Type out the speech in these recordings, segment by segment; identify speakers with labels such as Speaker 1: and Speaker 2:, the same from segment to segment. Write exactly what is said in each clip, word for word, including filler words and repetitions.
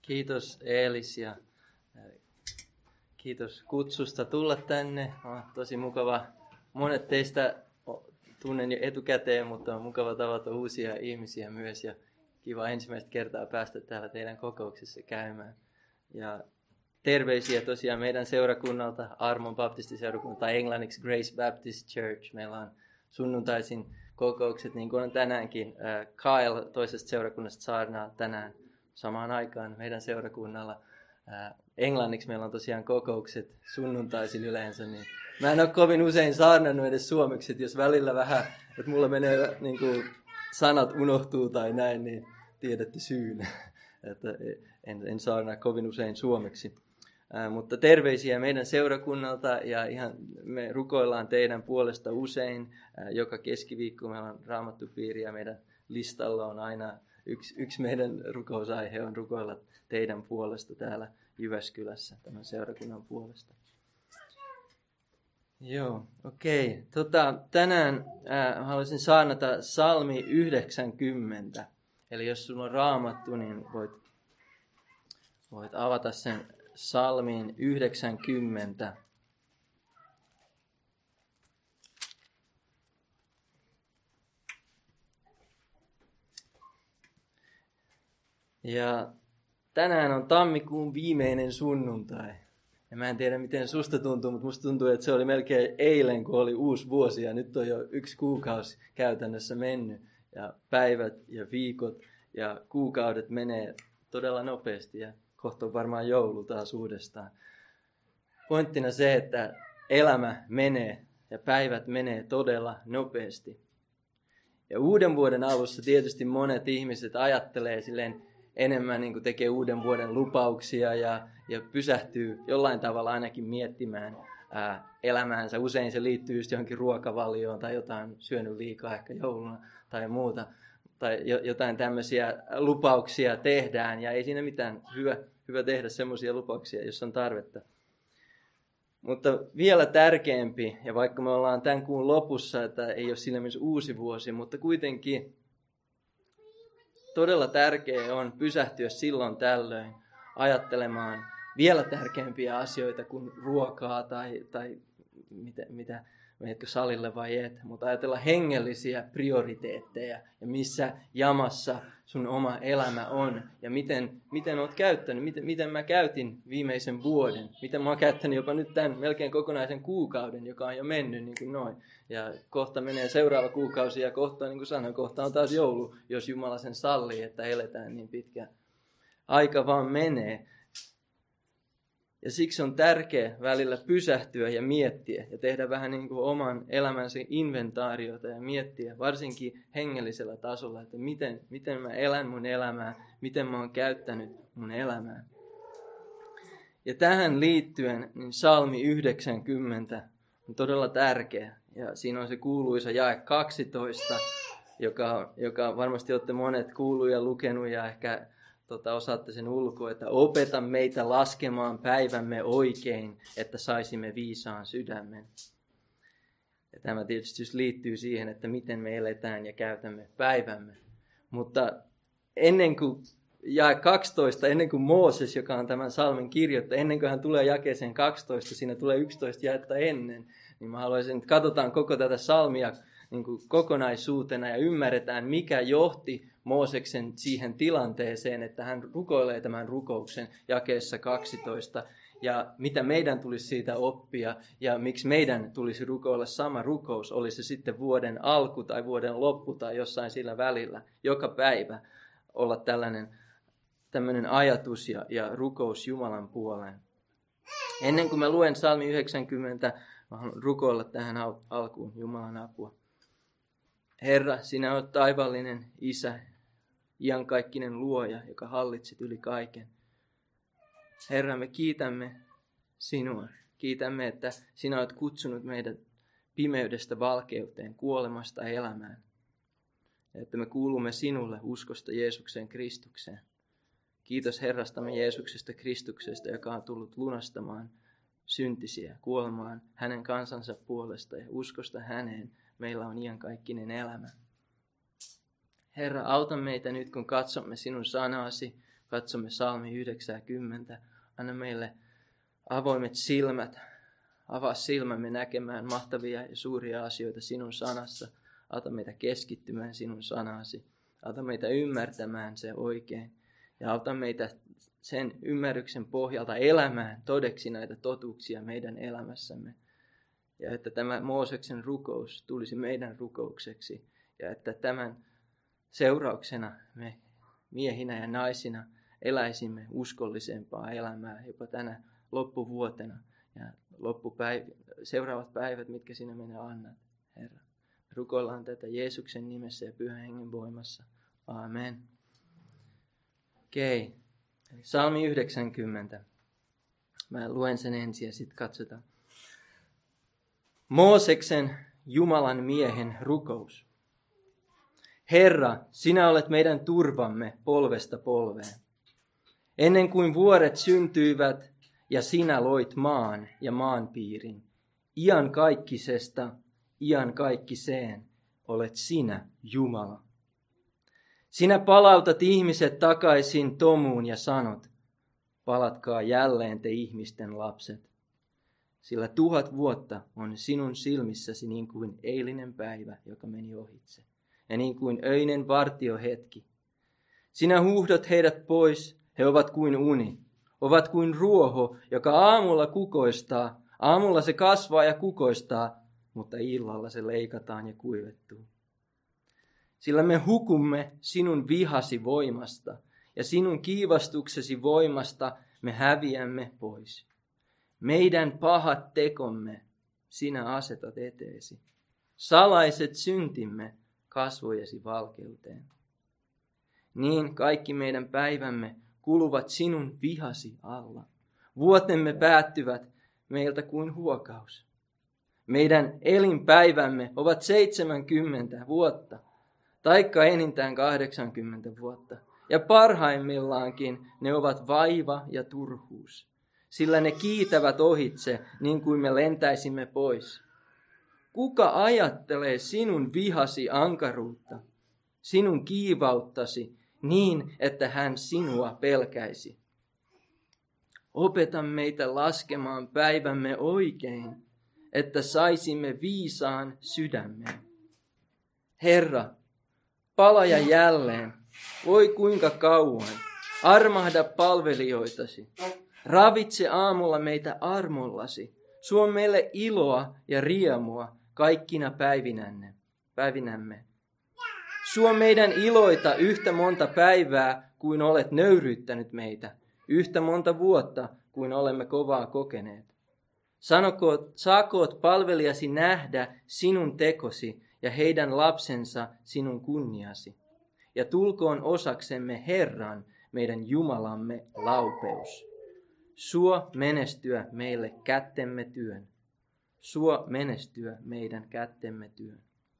Speaker 1: Kiitos Eelis ja kiitos kutsusta tulla tänne. On tosi mukava. Monet teistä tunnen jo etukäteen, mutta on mukava tavata uusia ihmisiä myös ja kiva ensimmäistä kertaa päästä täällä teidän kokouksessa käymään. Ja terveisiä tosiaan meidän seurakunnalta, Armon baptistiseurakunnalta tai englanniksi Grace Baptist Church. Meillä on sunnuntaisin kokoukset, niin kuin on tänäänkin. Kyle toisesta seurakunnasta saarnaa tänään samaan aikaan meidän seurakunnalla. Englanniksi meillä on tosiaan kokoukset sunnuntaisin yleensä. Niin mä en ole kovin usein saarnannut edes suomeksi, että jos välillä vähän, että mulla menee niin kuin sanat unohtuu tai näin, niin tiedätte syyn. Että en, en saarnaa kovin usein suomeksi. Ää, mutta terveisiä meidän seurakunnalta ja ihan me rukoillaan teidän puolesta usein. Ää, joka keskiviikko meillä on raamattupiiri ja meidän listalla on aina yksi, yksi meidän rukousaihe on rukoilla teidän puolesta täällä Jyväskylässä, tämän seurakunnan puolesta. Joo, okei. Okay. Tota, tänään ää, haluaisin saarnata Salmi yhdeksänkymmentä. Eli jos sulla on raamattu, niin voit, voit avata sen Salmiin yhdeksänkymmentä. Ja tänään on tammikuun viimeinen sunnuntai. Ja mä en tiedä, miten susta tuntuu, mutta musta tuntuu, että se oli melkein eilen, kun oli uusi vuosi. Ja nyt on jo yksi kuukausi käytännössä mennyt. Ja päivät ja viikot ja kuukaudet menee todella nopeasti. Ja kohta on varmaan joulu taas uudestaan. Pointtina se, että elämä menee ja päivät menee todella nopeasti. Ja uuden vuoden alussa tietysti monet ihmiset ajattelee silleen, enemmän niin kuin tekee uuden vuoden lupauksia ja, ja pysähtyy jollain tavalla ainakin miettimään ää, elämäänsä. Usein se liittyy just johonkin ruokavalioon tai jotain syönyt liikaa ehkä jouluna tai muuta. Tai jo, jotain tämmöisiä lupauksia tehdään ja ei siinä mitään, hyvä, hyvä tehdä semmoisia lupauksia, jos on tarvetta. Mutta vielä tärkeämpi, ja vaikka me ollaan tämän kuun lopussa, että ei ole sillä mielessä uusi vuosi, mutta kuitenkin todella tärkeää on pysähtyä silloin tällöin ajattelemaan vielä tärkeämpiä asioita kuin ruokaa tai, tai mitä, mitä menetkö salille vai et. Mutta ajatella hengellisiä prioriteetteja ja missä jamassa sun oma elämä on ja miten, miten oot käyttänyt, miten, miten mä käytin viimeisen vuoden. Miten mä oon käyttänyt jopa nyt tämän melkein kokonaisen kuukauden, joka on jo mennyt niin kuin noin. Ja kohta menee seuraava kuukausi ja kohta, niin kuin sanoin, kohta on taas joulu, jos Jumala sen sallii, että eletään niin pitkä. Aika vaan menee. Ja siksi on tärkeää välillä pysähtyä ja miettiä ja tehdä vähän niin kuin oman elämänsä inventaariota ja miettiä, varsinkin hengellisellä tasolla, että miten, miten mä elän mun elämää, miten mä oon käyttänyt mun elämää. Ja tähän liittyen niin Salmi yhdeksänkymmentä on todella tärkeä. Ja siinä on se kuuluisa jae kaksitoista, joka, joka varmasti olette monet kuullut ja lukenut ja ehkä tota, osaatte sen ulkoa, että opeta meitä laskemaan päivämme oikein, että saisimme viisaan sydämen. Ja tämä tietysti liittyy siihen, että miten me eletään ja käytämme päivämme. Mutta ennen kuin jae kaksitoista, ennen kuin Mooses, joka on tämän salmin kirjoittaja, ennen kuin hän tulee jakeeseen kaksitoista, siinä tulee yksitoista jaetta ennen, niin mä haluaisin, että katsotaan koko tätä salmia niin kuin kokonaisuutena ja ymmärretään, mikä johti Mooseksen siihen tilanteeseen, että hän rukoilee tämän rukouksen jakeessa kaksitoista ja mitä meidän tulisi siitä oppia ja miksi meidän tulisi rukoilla sama rukous, oli se sitten vuoden alku tai vuoden loppu tai jossain sillä välillä, joka päivä olla tällainen tämmöinen ajatus ja, ja rukous Jumalan puoleen. Ennen kuin mä luen Salmi yhdeksänkymmentä, mä haluan rukoilla tähän al- alkuun Jumalan apua. Herra, sinä olet taivallinen Isä, iankaikkinen luoja, joka hallitset yli kaiken. Herra, me kiitämme sinua. Kiitämme, että sinä olet kutsunut meidät pimeydestä valkeuteen, kuolemasta elämään. Ja että me kuulumme sinulle uskosta Jeesukseen Kristukseen. Kiitos Herrastamme Jeesuksesta Kristuksesta, joka on tullut lunastamaan syntisiä, kuolemaan hänen kansansa puolesta ja uskosta häneen. Meillä on iankaikkinen elämä. Herra, auta meitä nyt, kun katsomme sinun sanasi, katsomme psalmi yhdeksänkymmentä, anna meille avoimet silmät, avaa silmämme näkemään mahtavia ja suuria asioita sinun sanassa. Auta meitä keskittymään sinun sanasi. Auta meitä ymmärtämään se oikein. Ja auta meitä sen ymmärryksen pohjalta elämään todeksi näitä totuuksia meidän elämässämme. Ja että tämä Mooseksen rukous tulisi meidän rukoukseksi. Ja että tämän seurauksena me miehinä ja naisina eläisimme uskollisempaa elämää jopa tänä loppuvuotena. Ja loppupäivä, seuraavat päivät, mitkä sinä meille annat, Herra. Rukoillaan tätä Jeesuksen nimessä ja Pyhän Hengen voimassa. Amen. Okei. Okay. Psalmi yhdeksänkymmentä. Mä luen sen ensin ja sitten katsotaan. Mooseksen, Jumalan miehen rukous. Herra, sinä olet meidän turvamme polvesta polveen. Ennen kuin vuoret syntyivät ja sinä loit maan ja maanpiirin, iankaikkisesta iankaikkiseen olet sinä, Jumala. Sinä palautat ihmiset takaisin tomuun ja sanot, palatkaa jälleen te ihmisten lapset. Sillä tuhat vuotta on sinun silmissäsi niin kuin eilinen päivä, joka meni ohitse, ja niin kuin öinen vartiohetki. Sinä huuhdot heidät pois, he ovat kuin uni, ovat kuin ruoho, joka aamulla kukoistaa, aamulla se kasvaa ja kukoistaa, mutta illalla se leikataan ja kuivettuu. Sillä me hukumme sinun vihasi voimasta, ja sinun kiivastuksesi voimasta me häviämme pois. Meidän pahat tekomme sinä asetat eteesi. Salaiset syntimme kasvojesi valkeuteen. Niin kaikki meidän päivämme kuluvat sinun vihasi alla. Vuotemme päättyvät meiltä kuin huokaus. Meidän elinpäivämme ovat seitsemänkymmentä vuotta, taikka enintään kahdeksankymmentä vuotta. Ja parhaimmillaankin ne ovat vaiva ja turhuus, sillä ne kiitävät ohitse niin kuin me lentäisimme pois. Kuka ajattelee sinun vihasi ankaruutta, sinun kiivauttasi niin, että hän sinua pelkäisi? Opeta meitä laskemaan päivämme oikein, että saisimme viisaan sydämen. Herra, palaja jälleen, voi kuinka kauan, armahda palvelijoitasi. Ravitse aamulla meitä armollasi, suo meille iloa ja riemua kaikkina päivinänne, päivinämme. Suo meidän iloita yhtä monta päivää kuin olet nöyryyttänyt meitä, yhtä monta vuotta kuin olemme kovaa kokeneet. Sanokoot, saakoot palvelijasi nähdä sinun tekosi ja heidän lapsensa sinun kunniasi. Ja tulkoon osaksemme Herran, meidän Jumalamme laupeus. Suo menestyä meille kättemme työn. Suo menestyä meidän kättemme työn.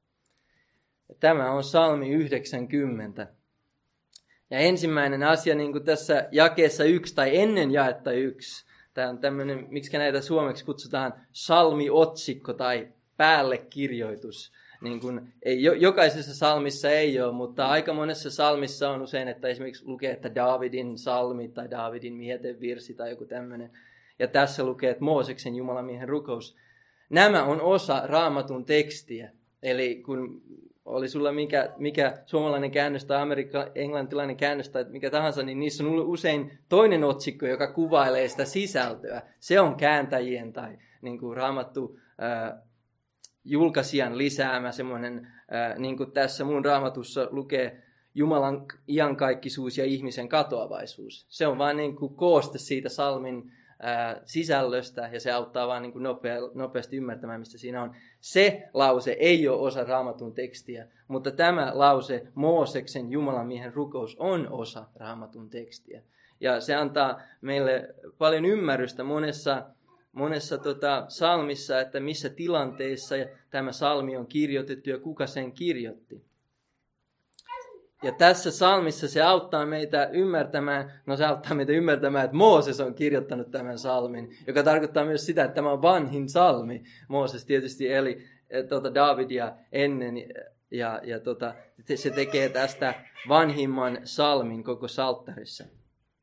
Speaker 1: Ja tämä on psalmi yhdeksänkymmentä. Ja ensimmäinen asia, niin kuin tässä jakeessa yksi tai ennen jaetta yksi, tämä on tämmöinen, miksi näitä suomeksi kutsutaan psalmiotsikko tai päällekirjoitus. Niin kuin, ei, jokaisessa psalmissa ei ole, mutta aika monessa psalmissa on usein, että esimerkiksi lukee, että Daavidin psalmi tai Daavidin mietevirsi tai joku tämmöinen. Ja tässä lukee, että Mooseksen Jumalan miehen rukous. Nämä on osa Raamatun tekstiä. Eli kun oli sulla mikä, mikä suomalainen käännös tai amerikka, englantilainen käännös tai mikä tahansa, niin niissä on usein toinen otsikko, joka kuvailee sitä sisältöä. Se on kääntäjien tai niin kuin Raamattu äh, julkaisijan lisäämä semmoinen, äh, niin kuin tässä mun Raamatussa lukee, Jumalan iankaikkisuus ja ihmisen katoavaisuus. Se on vaan niin kuin kooste siitä psalmin ää, sisällöstä ja se auttaa vaan niin kuin nopea, nopeasti ymmärtämään, mistä siinä on. Se lause ei ole osa Raamatun tekstiä, mutta tämä lause, Mooseksen Jumalan miehen rukous, on osa Raamatun tekstiä. Ja se antaa meille paljon ymmärrystä monessa, monessa tota, psalmissa, että missä tilanteissa tämä psalmi on kirjoitettu ja kuka sen kirjoitti. Ja tässä psalmissa se auttaa meitä ymmärtämään, no se auttaa meitä ymmärtämään, että Mooses on kirjoittanut tämän psalmin, joka tarkoittaa myös sitä, että tämä on vanhin psalmi. Mooses tietysti eli tuota, Daavidia ennen ja, ja tuota, se tekee tästä vanhimman psalmin koko psalttarissa.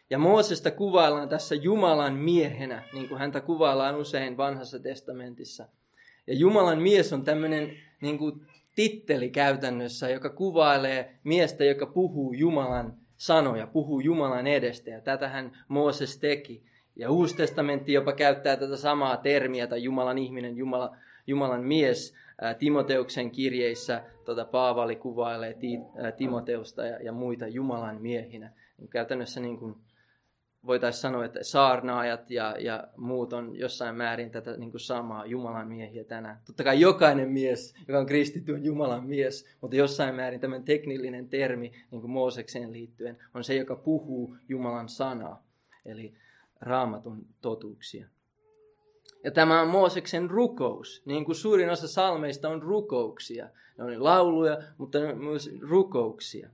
Speaker 1: Ja Moosesta kuvaillaan tässä Jumalan miehenä, niin kuin häntä kuvaillaan usein vanhassa testamentissa. Ja Jumalan mies on tämmöinen niin kuin titteli käytännössä, joka kuvailee miestä, joka puhuu Jumalan sanoja, puhuu Jumalan edestä. Ja tätähän Mooses teki. Ja Uusi testamentti jopa käyttää tätä samaa termiä, tai Jumalan ihminen, Jumala, Jumalan mies. Ää, Timoteuksen kirjeissä tota, Paavali kuvailee ti, ää, Timoteusta ja, ja muita Jumalan miehinä. Käytännössä niin kuin voitaisiin sanoa, että saarnaajat ja, ja muut on jossain määrin tätä niin kuin samaa Jumalan miehiä tänään. Totta kai jokainen mies, joka on kristitty, on Jumalan mies, mutta jossain määrin tämän teknillinen termi niin kuin Moosekseen liittyen on se, joka puhuu Jumalan sanaa, eli Raamatun totuuksia. Ja tämä on Mooseksen rukous, niin kuin suurin osa salmeista on rukouksia. Ne on lauluja, mutta ne on myös rukouksia.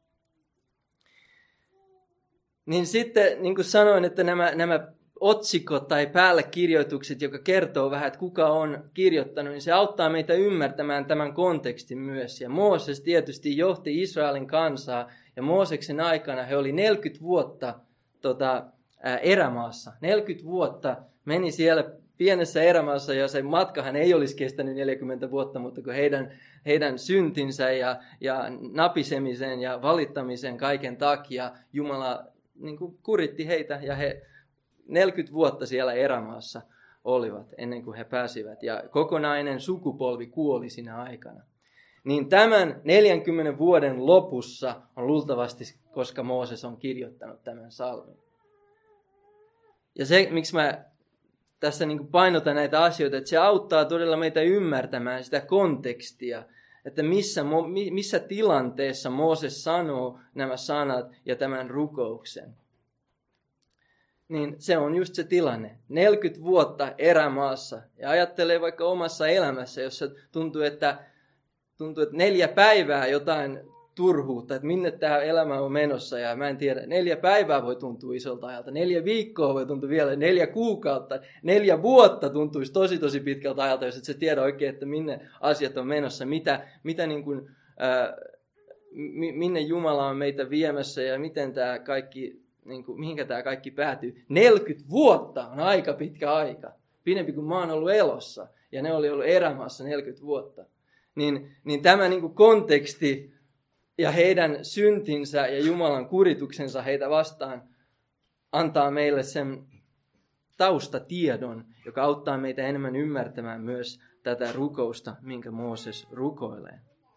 Speaker 1: Niin sitten, niin kuin sanoin, että nämä, nämä otsikot tai päällekirjoitukset, joka kertoo vähän, että kuka on kirjoittanut, niin se auttaa meitä ymmärtämään tämän kontekstin myös. Ja Mooses tietysti johti Israelin kansaa, ja Mooseksen aikana he oli neljäkymmentä vuotta tota, ää, erämaassa. neljäkymmentä vuotta meni siellä pienessä erämaassa, ja se matkahan ei olisi kestänyt neljäkymmentä vuotta, mutta kun heidän, heidän syntinsä ja, ja napisemisen ja valittamisen kaiken takia Jumala niin kuin kuritti heitä, ja he neljäkymmentä vuotta siellä erämaassa olivat ennen kuin he pääsivät. Ja kokonainen sukupolvi kuoli siinä aikana. Niin tämän neljänkymmenen vuoden lopussa on luultavasti, koska Mooses on kirjoittanut tämän salmin. Ja se, miksi mä tässä niin kuin painotan näitä asioita, että se auttaa todella meitä ymmärtämään sitä kontekstia, että missä, missä tilanteessa Mooses sanoo nämä sanat ja tämän rukouksen. Niin se on just se tilanne. neljäkymmentä vuotta erämaassa. Ja ajattelee vaikka omassa elämässä, jossa tuntuu, että, tuntuu, että neljä päivää jotain turhuutta, että minne tämä elämä on menossa. Ja mä en tiedä, neljä päivää voi tuntua isolta ajalta. Neljä viikkoa voi tuntua vielä, neljä kuukautta. Neljä vuotta tuntuisi tosi tosi pitkältä ajalta, jos et sä tiedä oikein, että minne asiat on menossa. Mitä, mitä niin kuin, äh, minne Jumala on meitä viemässä ja miten tämä kaikki... Niin kuin, mihinkä tämä kaikki päätyy. neljäkymmentä vuotta on aika pitkä aika. Pidempi kuin mä oon ollut elossa. Ja ne oli ollut erämaassa neljäkymmentä vuotta. Niin, niin tämä niin kuin konteksti ja heidän syntinsä ja Jumalan kurituksensa heitä vastaan antaa meille sen taustatiedon, joka auttaa meitä enemmän ymmärtämään myös tätä rukousta, minkä Mooses rukoilee.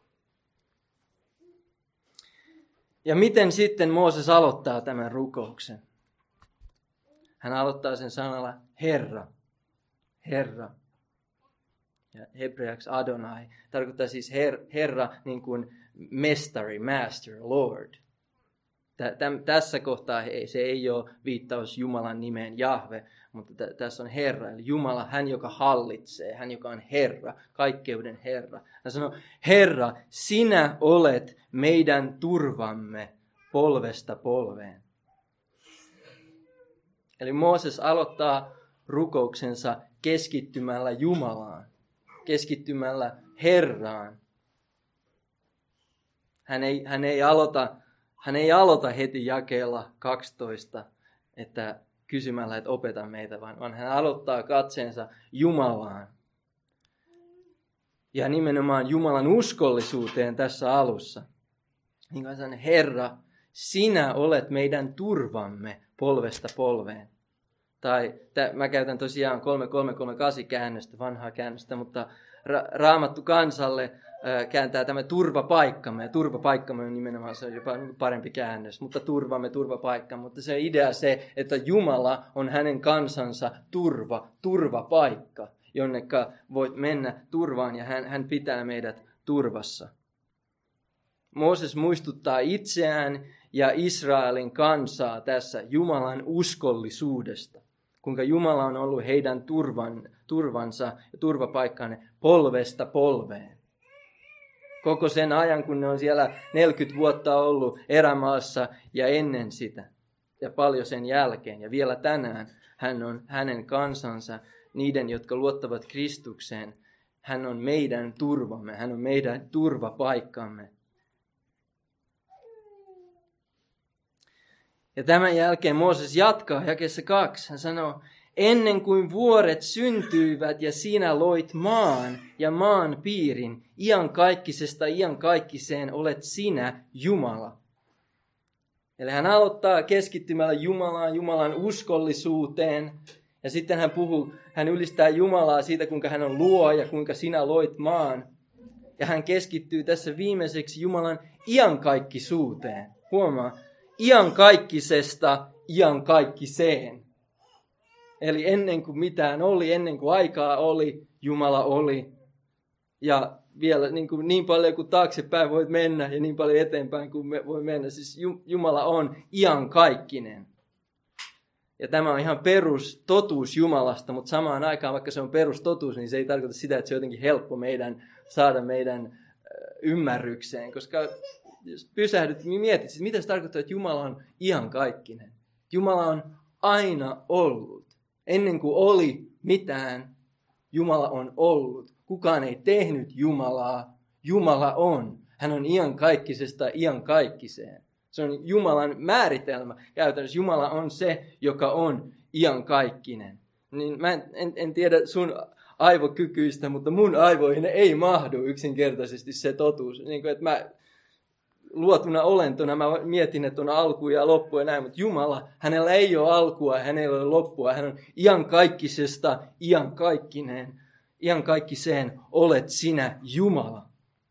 Speaker 1: Ja miten sitten Mooses aloittaa tämän rukouksen? Hän aloittaa sen sanalla Herra. Herra. Ja hebreaksi Adonai. Tarkoittaa siis her, Herra niin kuin mestari, master, Lord. Täm, tässä kohtaa se ei ole viittaus Jumalan nimeen Jahve, mutta t- tässä on Herra, eli Jumala, hän joka hallitsee, hän joka on Herra, kaikkeuden Herra. Hän sanoo, Herra, sinä olet meidän turvamme polvesta polveen. Eli Mooses aloittaa rukouksensa keskittymällä Jumalaan, keskittymällä Herraan. Hän ei, hän ei aloita... Hän ei aloita heti jakeella kaksitoista, että kysymällä, että opeta meitä, vaan hän aloittaa katseensa Jumalaan. Ja nimenomaan Jumalan uskollisuuteen tässä alussa. Niin kuin sanon, Herra, sinä olet meidän turvamme polvesta polveen. Tai t- mä käytän tosiaan kolme kolme kolme kahdeksan käännöstä, vanhaa käännöstä, mutta ra- Raamattu kansalle kääntää tämä turvapaikkamme, ja turvapaikkamme on nimenomaan se on jopa parempi käännös, mutta turvamme, turvapaikka, mutta se idea se, että Jumala on hänen kansansa turva, turvapaikka, jonneka voit mennä turvaan ja hän, hän pitää meidät turvassa. Mooses muistuttaa itseään ja Israelin kansaa tässä Jumalan uskollisuudesta, kuinka Jumala on ollut heidän turvan, turvansa ja turvapaikkanne polvesta polveen. Koko sen ajan, kun ne on siellä neljäkymmentä vuotta ollut erämaassa ja ennen sitä. Ja paljon sen jälkeen. Ja vielä tänään hän on hänen kansansa, niiden, jotka luottavat Kristukseen. Hän on meidän turvamme. Hän on meidän turvapaikkamme. Ja tämän jälkeen Mooses jatkaa jakeessa kaksi. Hän sanoo, ennen kuin vuoret syntyivät ja sinä loit maan ja maan piirin, iankaikkisesta iankaikkiseen olet sinä Jumala. Eli hän aloittaa keskittymällä Jumalaan, Jumalan uskollisuuteen. Ja sitten hän puhuu, hän ylistää Jumalaa siitä, kuinka hän on luoja, kuinka sinä loit maan. Ja hän keskittyy tässä viimeiseksi Jumalan iankaikkisuuteen. Huomaa, iankaikkisesta iankaikkiseen. Eli ennen kuin mitään oli, ennen kuin aikaa oli, Jumala oli. Ja vielä niin, kuin niin paljon kuin taaksepäin voit mennä ja niin paljon eteenpäin kuin me voi mennä. Siis Jumala on iankaikkinen. Ja tämä on ihan perustotuus Jumalasta, mutta samaan aikaan, vaikka se on perustotuus, niin se ei tarkoita sitä, että se on jotenkin helppo meidän saada meidän ymmärrykseen. Koska jos pysähdyt, niin mietit, että mitä se tarkoittaa, että Jumala on iankaikkinen. Jumala on aina ollut. Ennen kuin oli mitään, Jumala on ollut. Kukaan ei tehnyt Jumalaa. Jumala on. Hän on iankaikkisesta iankaikkiseen. Se on Jumalan määritelmä. Käytännössä Jumala on se, joka on iankaikkinen. Niin mä en, en, en tiedä sun aivokykyistä, mutta mun aivoihin ei mahdu yksinkertaisesti se totuus. Niin kuin, että mä luotuna olentona mä mietin, että on alku ja loppu ja näin, mutta Jumala, hänellä ei ole alkua, hänellä ei ole loppua. Hän on iankaikkisesta iankaikkinen. Iankaikkiseen olet sinä Jumala.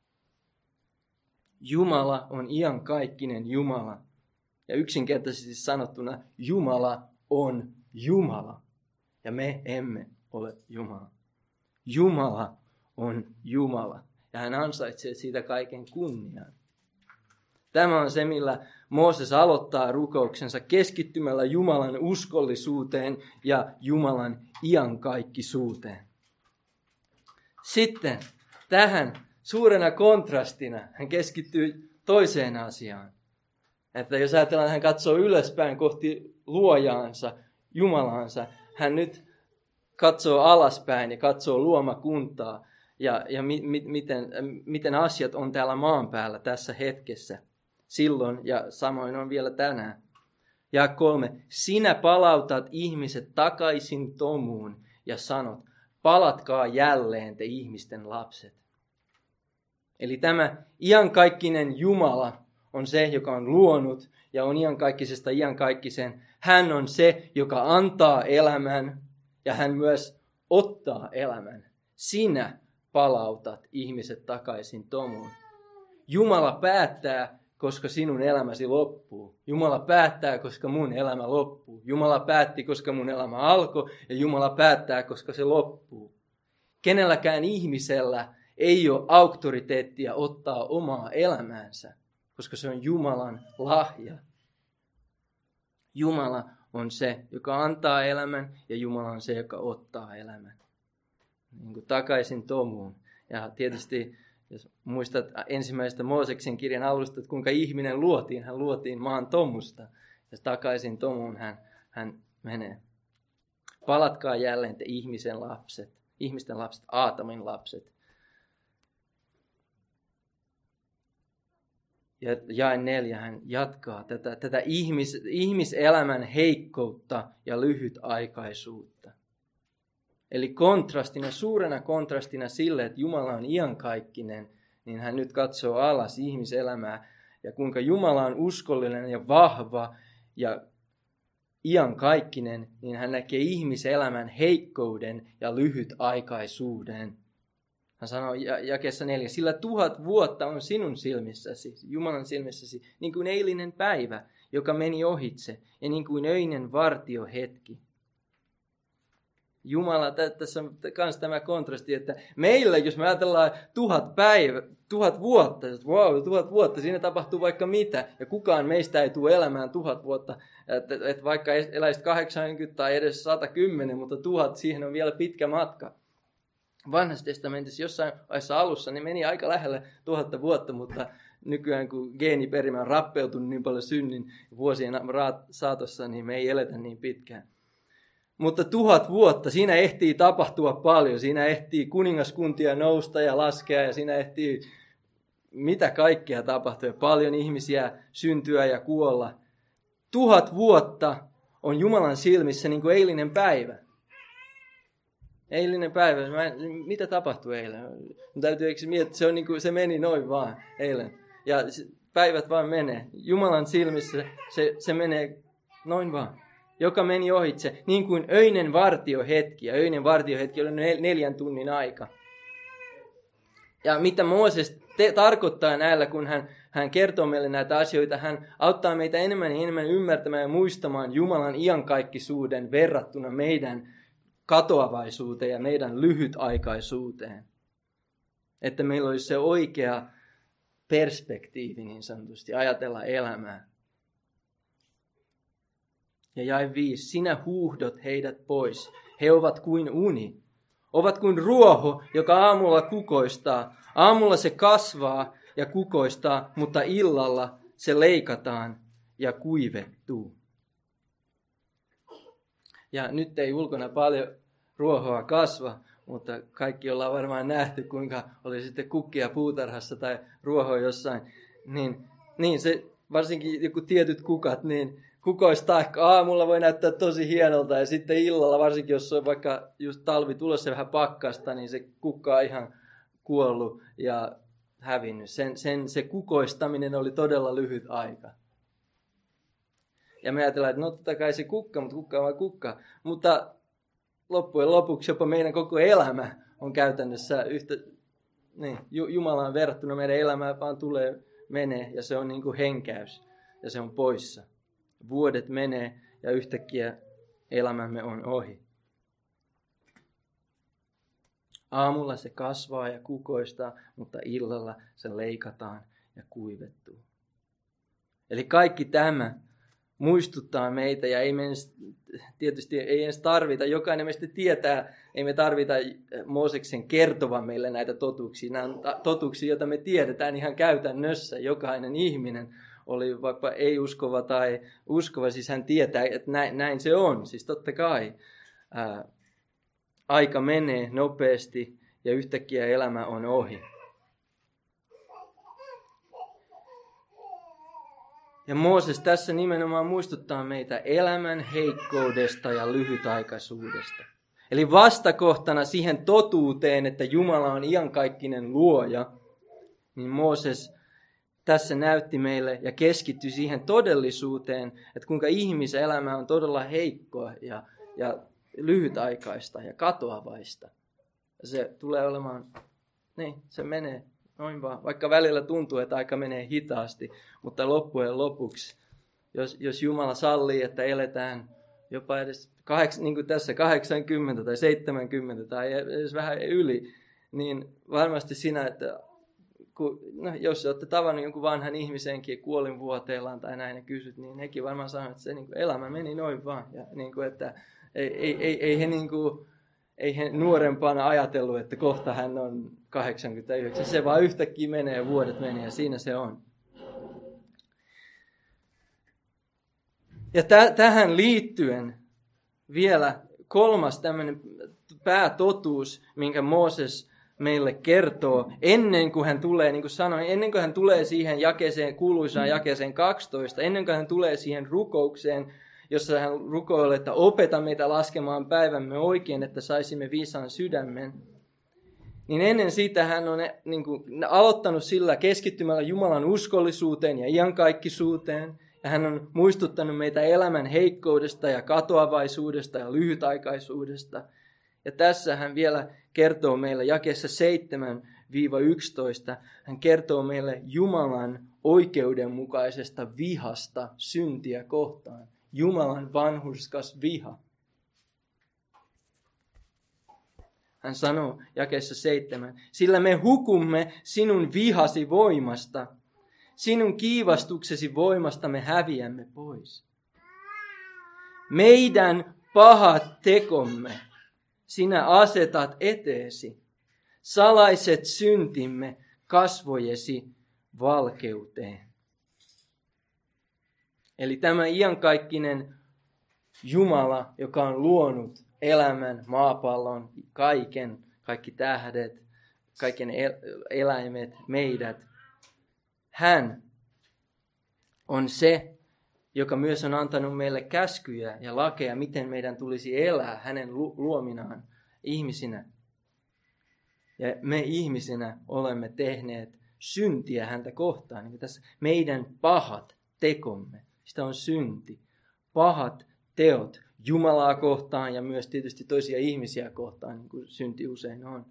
Speaker 1: Jumala on iankaikkinen Jumala. Ja yksinkertaisesti sanottuna Jumala on Jumala. Ja me emme ole Jumala. Jumala on Jumala. Ja hän ansaitsee siitä kaiken kunnian. Tämä on se, millä Mooses aloittaa rukouksensa keskittymällä Jumalan uskollisuuteen ja Jumalan iankaikkisuuteen. Sitten tähän suurena kontrastina hän keskittyy toiseen asiaan. Että jos ajatellaan, että hän katsoo ylöspäin kohti luojaansa, Jumalaansa, hän nyt katsoo alaspäin ja katsoo luomakuntaa ja, ja mi, mi, miten, miten asiat on täällä maan päällä tässä hetkessä. Silloin ja samoin on vielä tänään. Ja kolme, sinä palautat ihmiset takaisin tomuun ja sanot, palatkaa jälleen te ihmisten lapset. Eli tämä iankaikkinen Jumala on se, joka on luonut ja on iankaikkisesta iankaikkiseen. Hän on se, joka antaa elämän ja hän myös ottaa elämän. Sinä palautat ihmiset takaisin tomuun. Jumala päättää, koska sinun elämäsi loppuu. Jumala päättää, koska mun elämä loppuu. Jumala päätti, koska mun elämä alkoi ja Jumala päättää, koska se loppuu. Kenelläkään ihmisellä ei ole auktoriteettia ottaa omaa elämäänsä, koska se on Jumalan lahja. Jumala on se, joka antaa elämän ja Jumala on se, joka ottaa elämän. Niin kuin takaisin tomuun. Ja tietysti, jos muistat ensimmäistä Mooseksen kirjan alusta, että kuinka ihminen luotiin, hän luotiin maan tomusta. Ja takaisin tomuun hän, hän menee. Palatkaa jälleen te ihmisen lapset, ihmisten lapset, Aatamin lapset. Ja jae neljä hän jatkaa tätä, tätä ihmis, ihmiselämän heikkoutta ja lyhytaikaisuutta. Eli kontrastina, suurena kontrastina sille, että Jumala on iankaikkinen, niin hän nyt katsoo alas ihmiselämää ja kuinka Jumala on uskollinen ja vahva ja iankaikkinen, niin hän näkee ihmiselämän heikkouden ja lyhytaikaisuuden. Hän sanoo jakeessa neljä, sillä tuhat vuotta on sinun silmissäsi, Jumalan silmissäsi, niin kuin eilinen päivä, joka meni ohitse, ja niin kuin öinen vartiohetki. Jumala, tässä on myös tämä kontrasti, että meillä, jos me ajatellaan tuhat päivä, tuhat vuotta, että wow, tuhat vuotta, siinä tapahtuu vaikka mitä, ja kukaan meistä ei tule elämään tuhat vuotta, että, että vaikka eläisit kahdeksankymmentä tai edes sata kymmenen, mutta tuhat, siihen on vielä pitkä matka. Vanhassa testamentissa jossain vaiheessa alussa niin meni aika lähelle tuhatta vuotta, mutta nykyään kun geeniperimä on rappeutunut niin paljon synnin vuosien saatossa, niin me ei eletä niin pitkään. Mutta tuhat vuotta, siinä ehtii tapahtua paljon. Siinä ehtii kuningaskuntia nousta ja laskea ja siinä ehtii mitä kaikkea tapahtua. Paljon ihmisiä syntyä ja kuolla. tuhat vuotta on Jumalan silmissä niin kuin eilinen päivä. Eilinen päivä. Mä, mitä tapahtui eilen? Mun täytyy eikö miettiä, se, on niin kuin, se meni noin vaan eilen. Ja päivät vaan menee. Jumalan silmissä se, se menee noin vaan. Joka meni ohitse. Niin kuin öinen vartiohetki. Ja öinen vartiohetki oli neljän tunnin aika. Ja mitä Mooses te- tarkoittaa näillä, kun hän, hän kertoo meille näitä asioita, hän auttaa meitä enemmän ja enemmän ymmärtämään ja muistamaan Jumalan iankaikkisuuden verrattuna meidän katoavaisuuteen ja meidän lyhytaikaisuuteen. Että meillä olisi se oikea perspektiivi niin sanotusti ajatella elämää. Ja jae viisi, sinä huuhdot heidät pois. He ovat kuin uni. Ovat kuin ruoho, joka aamulla kukoistaa. Aamulla se kasvaa ja kukoistaa, mutta illalla se leikataan ja kuivettuu. Ja nyt ei ulkona paljon ruohoa kasva, mutta kaikki ollaan varmaan nähty, kuinka oli sitten kukkia puutarhassa tai ruohoa jossain. Niin, niin se, varsinkin joku tietyt kukat, niin kukoistaa aamulla voi näyttää tosi hienolta ja sitten illalla, varsinkin jos on vaikka just talvi tulossa vähän pakkasta, niin se kukka on ihan kuollut ja hävinnyt. Sen, sen, se kukoistaminen oli todella lyhyt aika. Ja me ajatellaan, että no totta kai se kukka, mutta kukka on vain kukka. Mutta loppujen lopuksi jopa meidän koko elämä on käytännössä yhtä, niin, Jumalaan verrattuna meidän elämää vaan tulee, menee ja se on niin kuin henkäys ja se on poissa. Vuodet menee ja yhtäkkiä elämämme on ohi. Aamulla se kasvaa ja kukoistaa, mutta illalla se leikataan ja kuivettuu. Eli kaikki tämä muistuttaa meitä ja ei me edes, tietysti ei edes tarvita, jokainen meistä tietää, ei me tarvita Mooseksen kertovan meille näitä totuuksia. Nämä on totuuksia, joita me tiedetään ihan käytännössä. Jokainen ihminen, oli vaikka ei-uskova tai uskova, siis hän tietää, että näin, näin se on. Siis totta kai ää, aika menee nopeasti ja yhtäkkiä elämä on ohi. Ja Mooses tässä nimenomaan muistuttaa meitä elämän heikkoudesta ja lyhytaikaisuudesta. Eli vastakohtana siihen totuuteen, että Jumala on iankaikkinen luoja, niin Mooses tässä näytti meille ja keskittyi siihen todellisuuteen, että kuinka ihmiselämä on todella heikkoa ja, ja lyhytaikaista ja katoavaista. Ja se tulee olemaan, niin se menee noin vaan. Vaikka välillä tuntuu, että aika menee hitaasti, mutta loppujen lopuksi, jos, jos Jumala sallii, että eletään jopa edes kaheks, niin kuin tässä kahdeksankymmentä tai seitsemänkymmentä tai edes vähän yli, niin varmasti sinä, että kun, no, jos olette tavannut jonkun vanhan ihmisenkin kuolinvuoteellaan tai näin ja kysyt, niin hekin varmaan sanoo, että se niin kuin, elämä meni noin vaan. Ja, niin kuin, että ei, ei, ei, ei, he, niin kuin, ei he nuorempana ajatellut, että kohta hän on kahdeksankymmentäyhdeksän. Se vaan yhtäkkiä menee ja vuodet menee ja siinä se on. Ja täh- tähän liittyen vielä kolmas tämmöinen päätotuus, minkä Mooses meille kertoo, ennen kuin hän tulee, niin kuin sanoin, ennen kuin hän tulee siihen jakeeseen, kuuluisaan jakeeseen kaksitoista, ennen kuin hän tulee siihen rukoukseen, jossa hän rukoilee, että opeta meitä laskemaan päivämme oikein, että saisimme viisaan sydämen, niin ennen sitä hän on niin kuin, aloittanut sillä keskittymällä Jumalan uskollisuuteen ja iankaikkisuuteen, ja hän on muistuttanut meitä elämän heikkoudesta ja katoavaisuudesta ja lyhytaikaisuudesta. Ja tässä hän vielä kertoo meille jakeessa seitsemän yksitoista, hän kertoo meille Jumalan oikeudenmukaisesta vihasta syntiä kohtaan. Jumalan vanhurskas viha. Hän sanoo jakeessa seitsemän, sillä me hukumme sinun vihasi voimasta, sinun kiivastuksesi voimasta me häviämme pois. Meidän pahat tekomme sinä asetat eteesi, salaiset syntimme kasvojesi valkeuteen. Eli tämä iankaikkinen Jumala, joka on luonut elämän, maapallon, kaiken, kaikki tähdet, kaiken eläimet, meidät. Hän on se, joka myös on antanut meille käskyjä ja lakeja, miten meidän tulisi elää hänen luominaan ihmisinä. Ja me ihmisinä olemme tehneet syntiä häntä kohtaan. Niin tässä meidän pahat tekomme, sitä on synti. Pahat teot Jumalaa kohtaan ja myös tietysti toisia ihmisiä kohtaan, niin kuin synti usein on.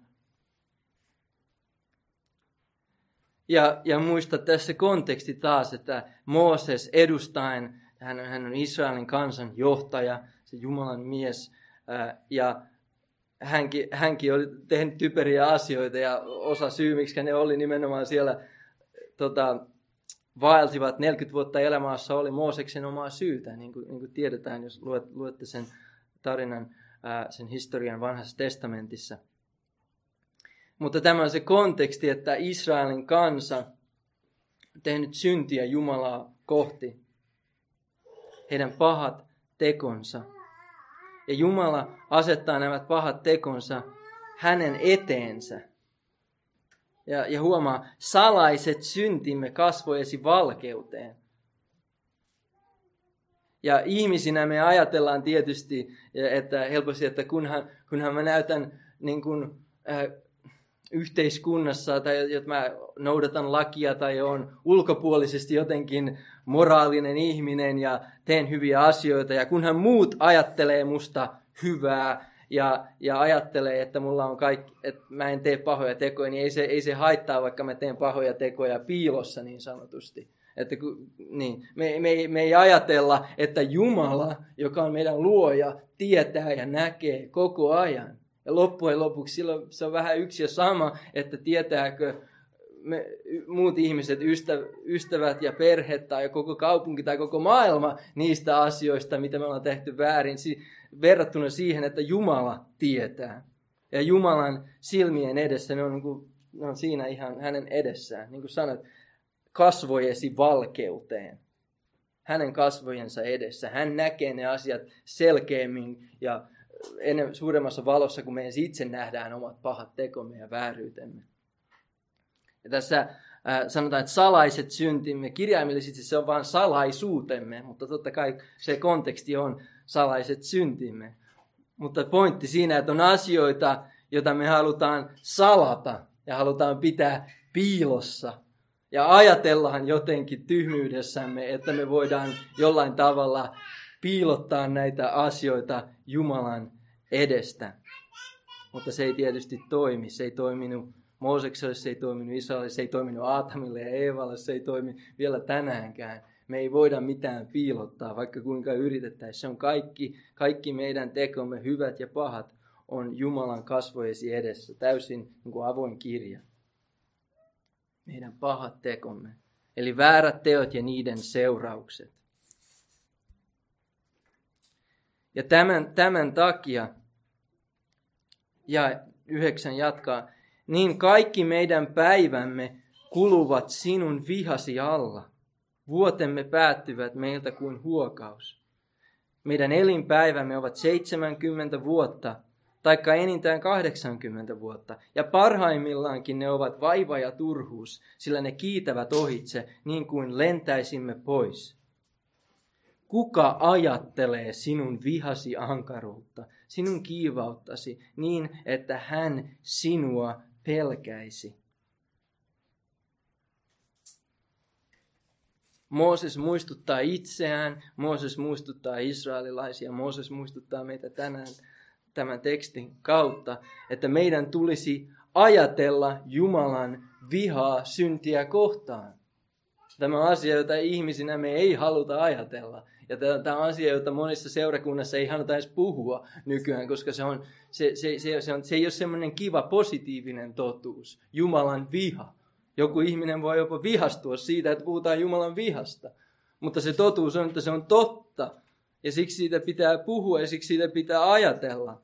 Speaker 1: Ja, ja muista tässä konteksti taas, että Mooses edustaen, hän on, hän on Israelin kansan johtaja, se Jumalan mies, ää, ja hänkin, hänkin oli tehnyt typeriä asioita, ja osa syy, miksi ne oli nimenomaan siellä, tota, vaelsivat neljäkymmentä vuotta elämässä, oli Mooseksen omaa syytä, niin kuin, niin kuin tiedetään, jos luet, luette sen tarinan, ää, sen historian vanhassa testamentissa. Mutta tämä on se konteksti, että Israelin kansa on tehnyt syntiä Jumalaa kohti. Heidän pahat tekonsa. Ja Jumala asettaa nämä pahat tekonsa hänen eteensä. Ja, ja huomaa, salaiset syntimme kasvojesi valkeuteen. Ja ihmisinä me ajatellaan tietysti, että helposti, että kunhan, kunhan mä näytän niin kuin, äh, yhteiskunnassa tai että mä noudatan lakia tai on ulkopuolisesti jotenkin moraalinen ihminen ja teen hyviä asioita. Ja kunhan muut ajattelee musta hyvää ja, ja ajattelee, että mulla on kaikki, että mä en tee pahoja tekoja, niin ei se, ei se haittaa, vaikka mä teen pahoja tekoja piilossa niin sanotusti. Että kun, niin, me, me, me ei ajatella, että Jumala, joka on meidän luoja, tietää ja näkee koko ajan. Ja loppujen lopuksi silloin se on vähän yksi ja sama, että tietääkö me, muut ihmiset, ystävät ja perhe tai koko kaupunki tai koko maailma niistä asioista, mitä me ollaan tehty väärin, verrattuna siihen, että Jumala tietää. Ja Jumalan silmien edessä ne on, niin kuin, ne on siinä ihan hänen edessään. Niin kuin sanoit, kasvojesi valkeuteen. Hänen kasvojensa edessä. Hän näkee ne asiat selkeämmin ja ennen, suuremmassa valossa, kun me itse nähdään omat pahat tekomme ja vääryytemme. Ja tässä äh, sanotaan, että salaiset syntimme, kirjaimellisesti se on vain salaisuutemme, mutta totta kai se konteksti on salaiset syntimme. Mutta pointti siinä, että on asioita, joita me halutaan salata ja halutaan pitää piilossa. Ja ajatellaan jotenkin tyhmyydessämme, että me voidaan jollain tavalla piilottaa näitä asioita Jumalan edestä. Mutta se ei tietysti toimi. Se ei toiminut Moosekselle, se ei toiminut Israelille, se ei toiminut Aatamille ja Eevalle, se ei toimi vielä tänäänkään. Me ei voida mitään piilottaa, vaikka kuinka yritettäisiin. Se on kaikki, kaikki meidän tekomme, hyvät ja pahat, on Jumalan kasvojesi edessä. Täysin niin kuin avoin kirja. Meidän pahat tekomme. Eli väärät teot ja niiden seuraukset. Ja tämän, tämän takia, ja yhdeksän jatkaa, niin kaikki meidän päivämme kuluvat sinun vihasi alla. Vuotemme päättyvät meiltä kuin huokaus. Meidän elinpäivämme ovat seitsemänkymmentä vuotta, taikka enintään kahdeksankymmentä vuotta. Ja parhaimmillaankin ne ovat vaiva ja turhuus, sillä ne kiitävät ohitse niin kuin lentäisimme pois. Kuka ajattelee sinun vihasi ankaruutta, sinun kiivauttasi, niin että hän sinua pelkäisi? Mooses muistuttaa itseään, Mooses muistuttaa israelilaisia, Mooses muistuttaa meitä tänään tämän tekstin kautta, että meidän tulisi ajatella Jumalan vihaa syntiä kohtaan. Tämä on asia, jota ihmisinä me ei haluta ajatella. Ja tämä on asia, jota monissa seurakunnassa ei haluta edes puhua nykyään, koska se, on, se, se, se, se, on, se ei ole semmoinen kiva positiivinen totuus. Jumalan viha. Joku ihminen voi jopa vihastua siitä, että puhutaan Jumalan vihasta. Mutta se totuus on, että se on totta. Ja siksi siitä pitää puhua ja siksi siitä pitää ajatella.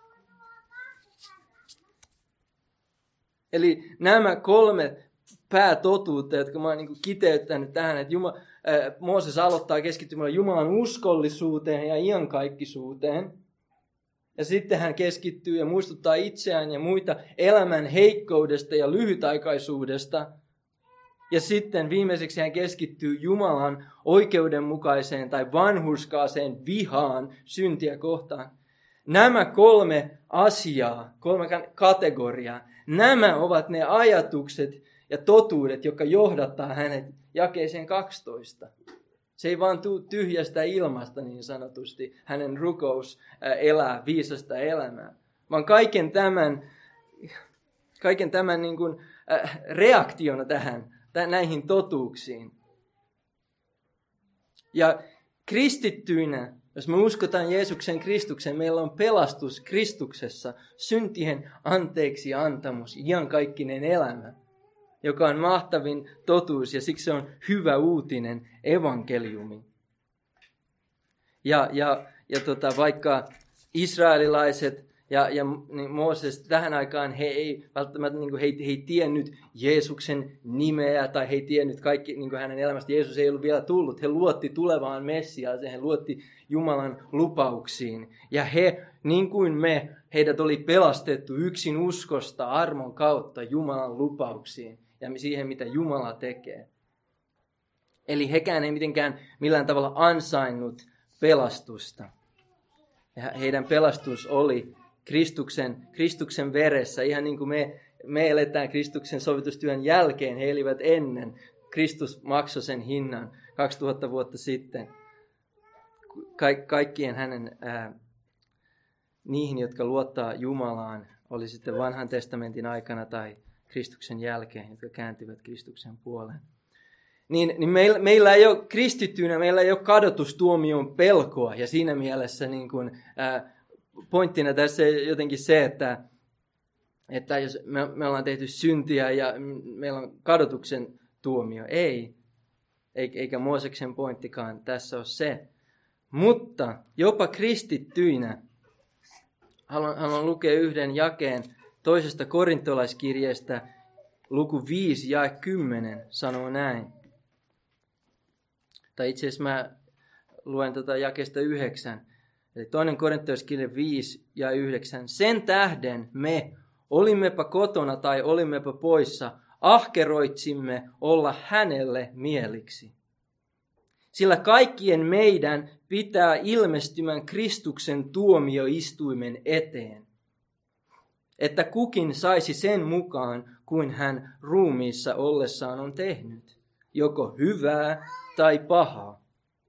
Speaker 1: Eli nämä kolme päätotuutta, jotka mä oon niin kuin kiteyttänyt tähän, että Jumala, ää, Mooses aloittaa keskittymällä Jumalan uskollisuuteen ja iankaikkisuuteen. Ja sitten hän keskittyy ja muistuttaa itseään ja muita elämän heikkoudesta ja lyhytaikaisuudesta. Ja sitten viimeiseksi hän keskittyy Jumalan oikeudenmukaiseen tai vanhurskaaseen vihaan syntiä kohtaan. Nämä kolme asiaa, kolme kategoriaa, nämä ovat ne ajatukset ja totuudet, jotka johdattaa hänet jakeeseen kaksitoista. Se ei vaan tule tyhjästä ilmasta niin sanotusti, hänen rukous elää viisasta elämää, vaan kaiken tämän, kaiken tämän niin kuin reaktiona tähän, näihin totuuksiin. Ja kristittyinä, jos me uskotaan Jeesuksen Kristukseen, meillä on pelastus Kristuksessa, syntien anteeksi antamus, iankaikkinen elämä, joka on mahtavin totuus ja siksi se on hyvä uutinen, evankeliumi. Ja, ja, ja tota, vaikka israelilaiset ja, ja niin Mooses tähän aikaan he ei välttämättä niin kuin he, he ei tiennyt Jeesuksen nimeä tai he ei tiennyt kaikki niin kuin hänen elämästä. Jeesus ei ollut vielä tullut. He luotti tulevaan Messiaaseen, he luotti Jumalan lupauksiin. Ja he, niin kuin me, heidät oli pelastettu yksin uskosta armon kautta Jumalan lupauksiin ja siihen, mitä Jumala tekee. Eli hekään ei mitenkään millään tavalla ansainnut pelastusta. Ja heidän pelastus oli Kristuksen, Kristuksen veressä, ihan niin kuin me, me eletään Kristuksen sovitustyön jälkeen, he elivät ennen. Kristus maksoi sen hinnan kaksituhatta vuotta sitten. Ka- kaikkien hänen, ää, niihin, jotka luottaa Jumalaan, oli sitten vanhan testamentin aikana tai Kristuksen jälkeen, jotka kääntyvät Kristuksen puoleen. Niin, niin meillä, meillä ei ole kristittyinä, meillä ei ole kadotustuomion pelkoa. Ja siinä mielessä niin kuin, ää, pointtina tässä jotenkin se, että, että jos me, me ollaan tehty syntiä ja meillä on kadotuksen tuomio. Ei, eikä Mooseksen pointtikaan tässä ole se. Mutta jopa kristittyinä, haluan, haluan lukea yhden jakeen toisesta korintolaiskirjeestä, luku viisi jae kymmenen sanoo näin. Tai itse asiassa mä luen tätä jakeesta yhdeksän. Eli toinen korintolaiskirje viisi ja yhdeksän. Sen tähden me, olimmepa kotona tai olimmepa poissa, ahkeroitsimme olla hänelle mieliksi. Sillä kaikkien meidän pitää ilmestymän Kristuksen tuomioistuimen eteen, että kukin saisi sen mukaan, kuin hän ruumiissa ollessaan on tehnyt, joko hyvää tai pahaa.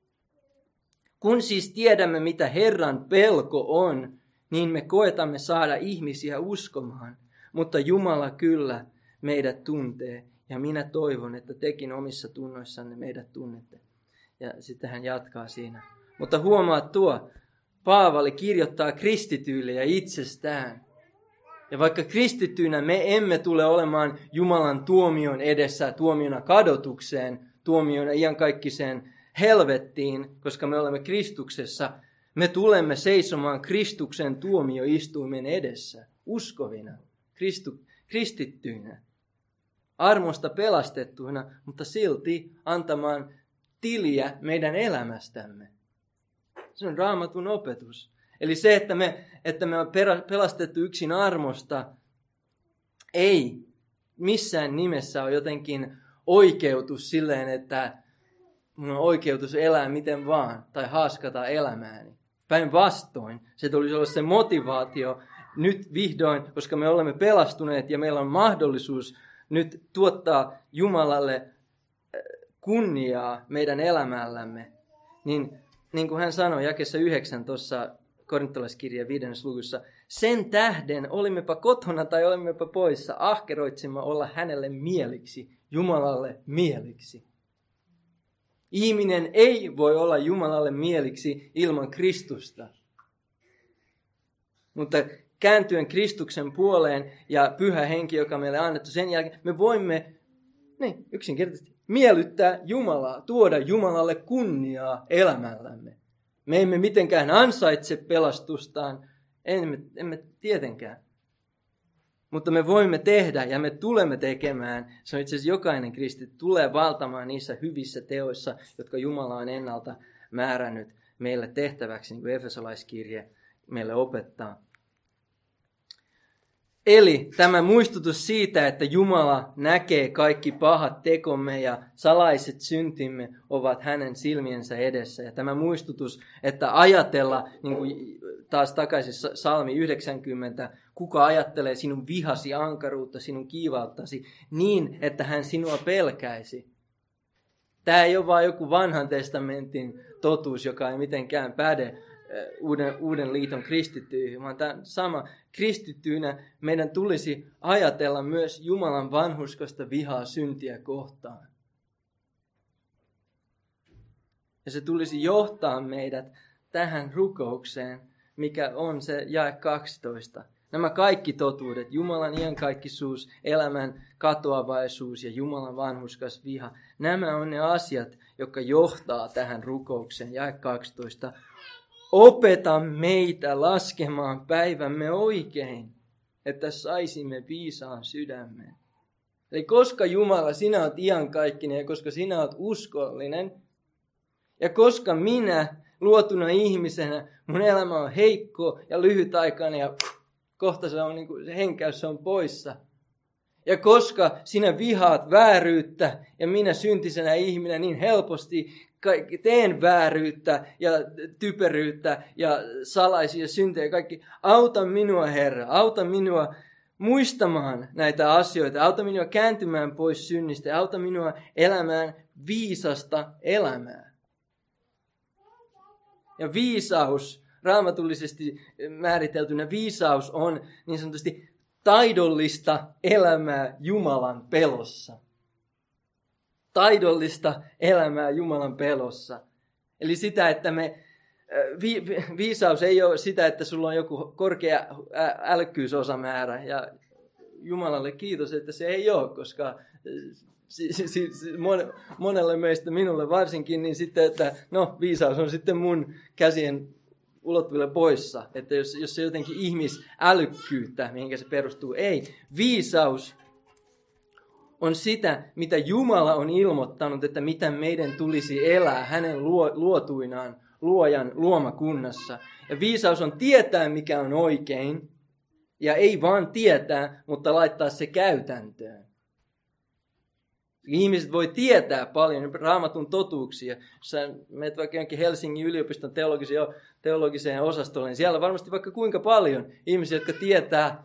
Speaker 1: Kun siis tiedämme, mitä Herran pelko on, niin me koetamme saada ihmisiä uskomaan, mutta Jumala kyllä meidät tuntee, ja minä toivon, että tekin omissa tunnoissanne meidät tunnette. Ja sitten hän jatkaa siinä. Mutta huomaa tuo, Paavali kirjoittaa kristityille ja itsestään. Ja vaikka kristittyinä me emme tule olemaan Jumalan tuomion edessä, tuomiona kadotukseen, tuomiona iankaikkiseen helvettiin, koska me olemme Kristuksessa, me tulemme seisomaan Kristuksen tuomioistuimen edessä, uskovina, Kristu, kristittyinä, armosta pelastettuina, mutta silti antamaan tiliä meidän elämästämme. Se on Raamatun opetus. Eli se, että me, että me on pelastettu yksin armosta, ei missään nimessä ole jotenkin oikeutus silleen, että mun on oikeutus elää miten vaan tai haaskata elämääni. Päinvastoin se tulisi olla se motivaatio nyt vihdoin, koska me olemme pelastuneet ja meillä on mahdollisuus nyt tuottaa Jumalalle kunniaa meidän elämällämme. Niin, niin kuin hän sanoi jakeessa yhdeksän tuossa korintolaiskirjeen viidennessä luvussa, sen tähden olimmepa kotona tai olimmepa poissa, ahkeroitsimme olla hänelle mieliksi, Jumalalle mieliksi. Ihminen ei voi olla Jumalalle mieliksi ilman Kristusta. Mutta kääntyen Kristuksen puoleen ja pyhä henki, joka meille on annettu sen jälkeen, me voimme niin, yksinkertaisesti miellyttää Jumalaa, tuoda Jumalalle kunniaa elämällämme. Me emme mitenkään ansaitse pelastustaan, emme, emme tietenkään. Mutta me voimme tehdä ja me tulemme tekemään. Se on itse asiassa jokainen kristitty tulee valtamaan niissä hyvissä teoissa, jotka Jumala on ennalta määrännyt meille tehtäväksi, niin kuin Efesolaiskirje meille opettaa. Eli tämä muistutus siitä, että Jumala näkee kaikki pahat tekomme ja salaiset syntimme ovat hänen silmiensä edessä. Ja tämä muistutus, että ajatella, niin kuin taas takaisin Salmi yhdeksänkymmentä, kuka ajattelee sinun vihasi ankaruutta, sinun kiivauttasi niin, että hän sinua pelkäisi. Tämä ei ole vain joku vanhan testamentin totuus, joka ei mitenkään päde uuden, uuden liiton kristittyihin, vaan tämä sama kristittyinä meidän tulisi ajatella myös Jumalan vanhurskaista vihaa syntiä kohtaan. Ja se tulisi johtaa meidät tähän rukoukseen, mikä on se jae kaksitoista. Nämä kaikki totuudet, Jumalan iankaikkisuus, elämän katoavaisuus ja Jumalan vanhurskas viha, nämä on ne asiat, jotka johtaa tähän rukoukseen. Jae kaksitoista. Opeta meitä laskemaan päivämme oikein, että saisimme viisaan sydämen. Eli koska Jumala, sinä olet iankaikkinen ja koska sinä olet uskollinen, ja koska minä luotuna ihmisenä, mun elämä on heikko ja lyhytaikainen ja pff, kohta se on niin kuin, se henkäys on poissa. Ja koska sinä vihaat vääryyttä ja minä syntisenä ihminen niin helposti teen vääryyttä ja typeryyttä ja salaisia syntejä kaikki. Auta minua, Herra, auta minua muistamaan näitä asioita. Auta minua kääntymään pois synnistä ja auta minua elämään viisasta elämää. Ja viisaus, raamatullisesti määriteltynä viisaus on niin sanotusti taidollista elämää Jumalan pelossa. Taidollista elämää Jumalan pelossa. Eli sitä, että me, vi, viisaus ei ole sitä, että sulla on joku korkea älykkyysosamäärä. Ja Jumalalle kiitos, että se ei ole, koska si, si, si, monelle meistä, minulle varsinkin, niin sitten, että no viisaus on sitten mun käsien ulottuville poissa. Että jos, jos se jotenkin ihmisälykkyyttä, mihinkä se perustuu, ei. Viisaus on sitä, mitä Jumala on ilmoittanut, että mitä meidän tulisi elää hänen luotuinaan, luojan luomakunnassa. Ja viisaus on tietää, mikä on oikein, ja ei vaan tietää, mutta laittaa se käytäntöön. Ihmiset voi tietää paljon Raamatun totuuksia. Jos sä menet vaikka jonkin Helsingin yliopiston teologiseen, teologiseen osastolle, niin siellä on varmasti vaikka kuinka paljon ihmisiä, jotka tietää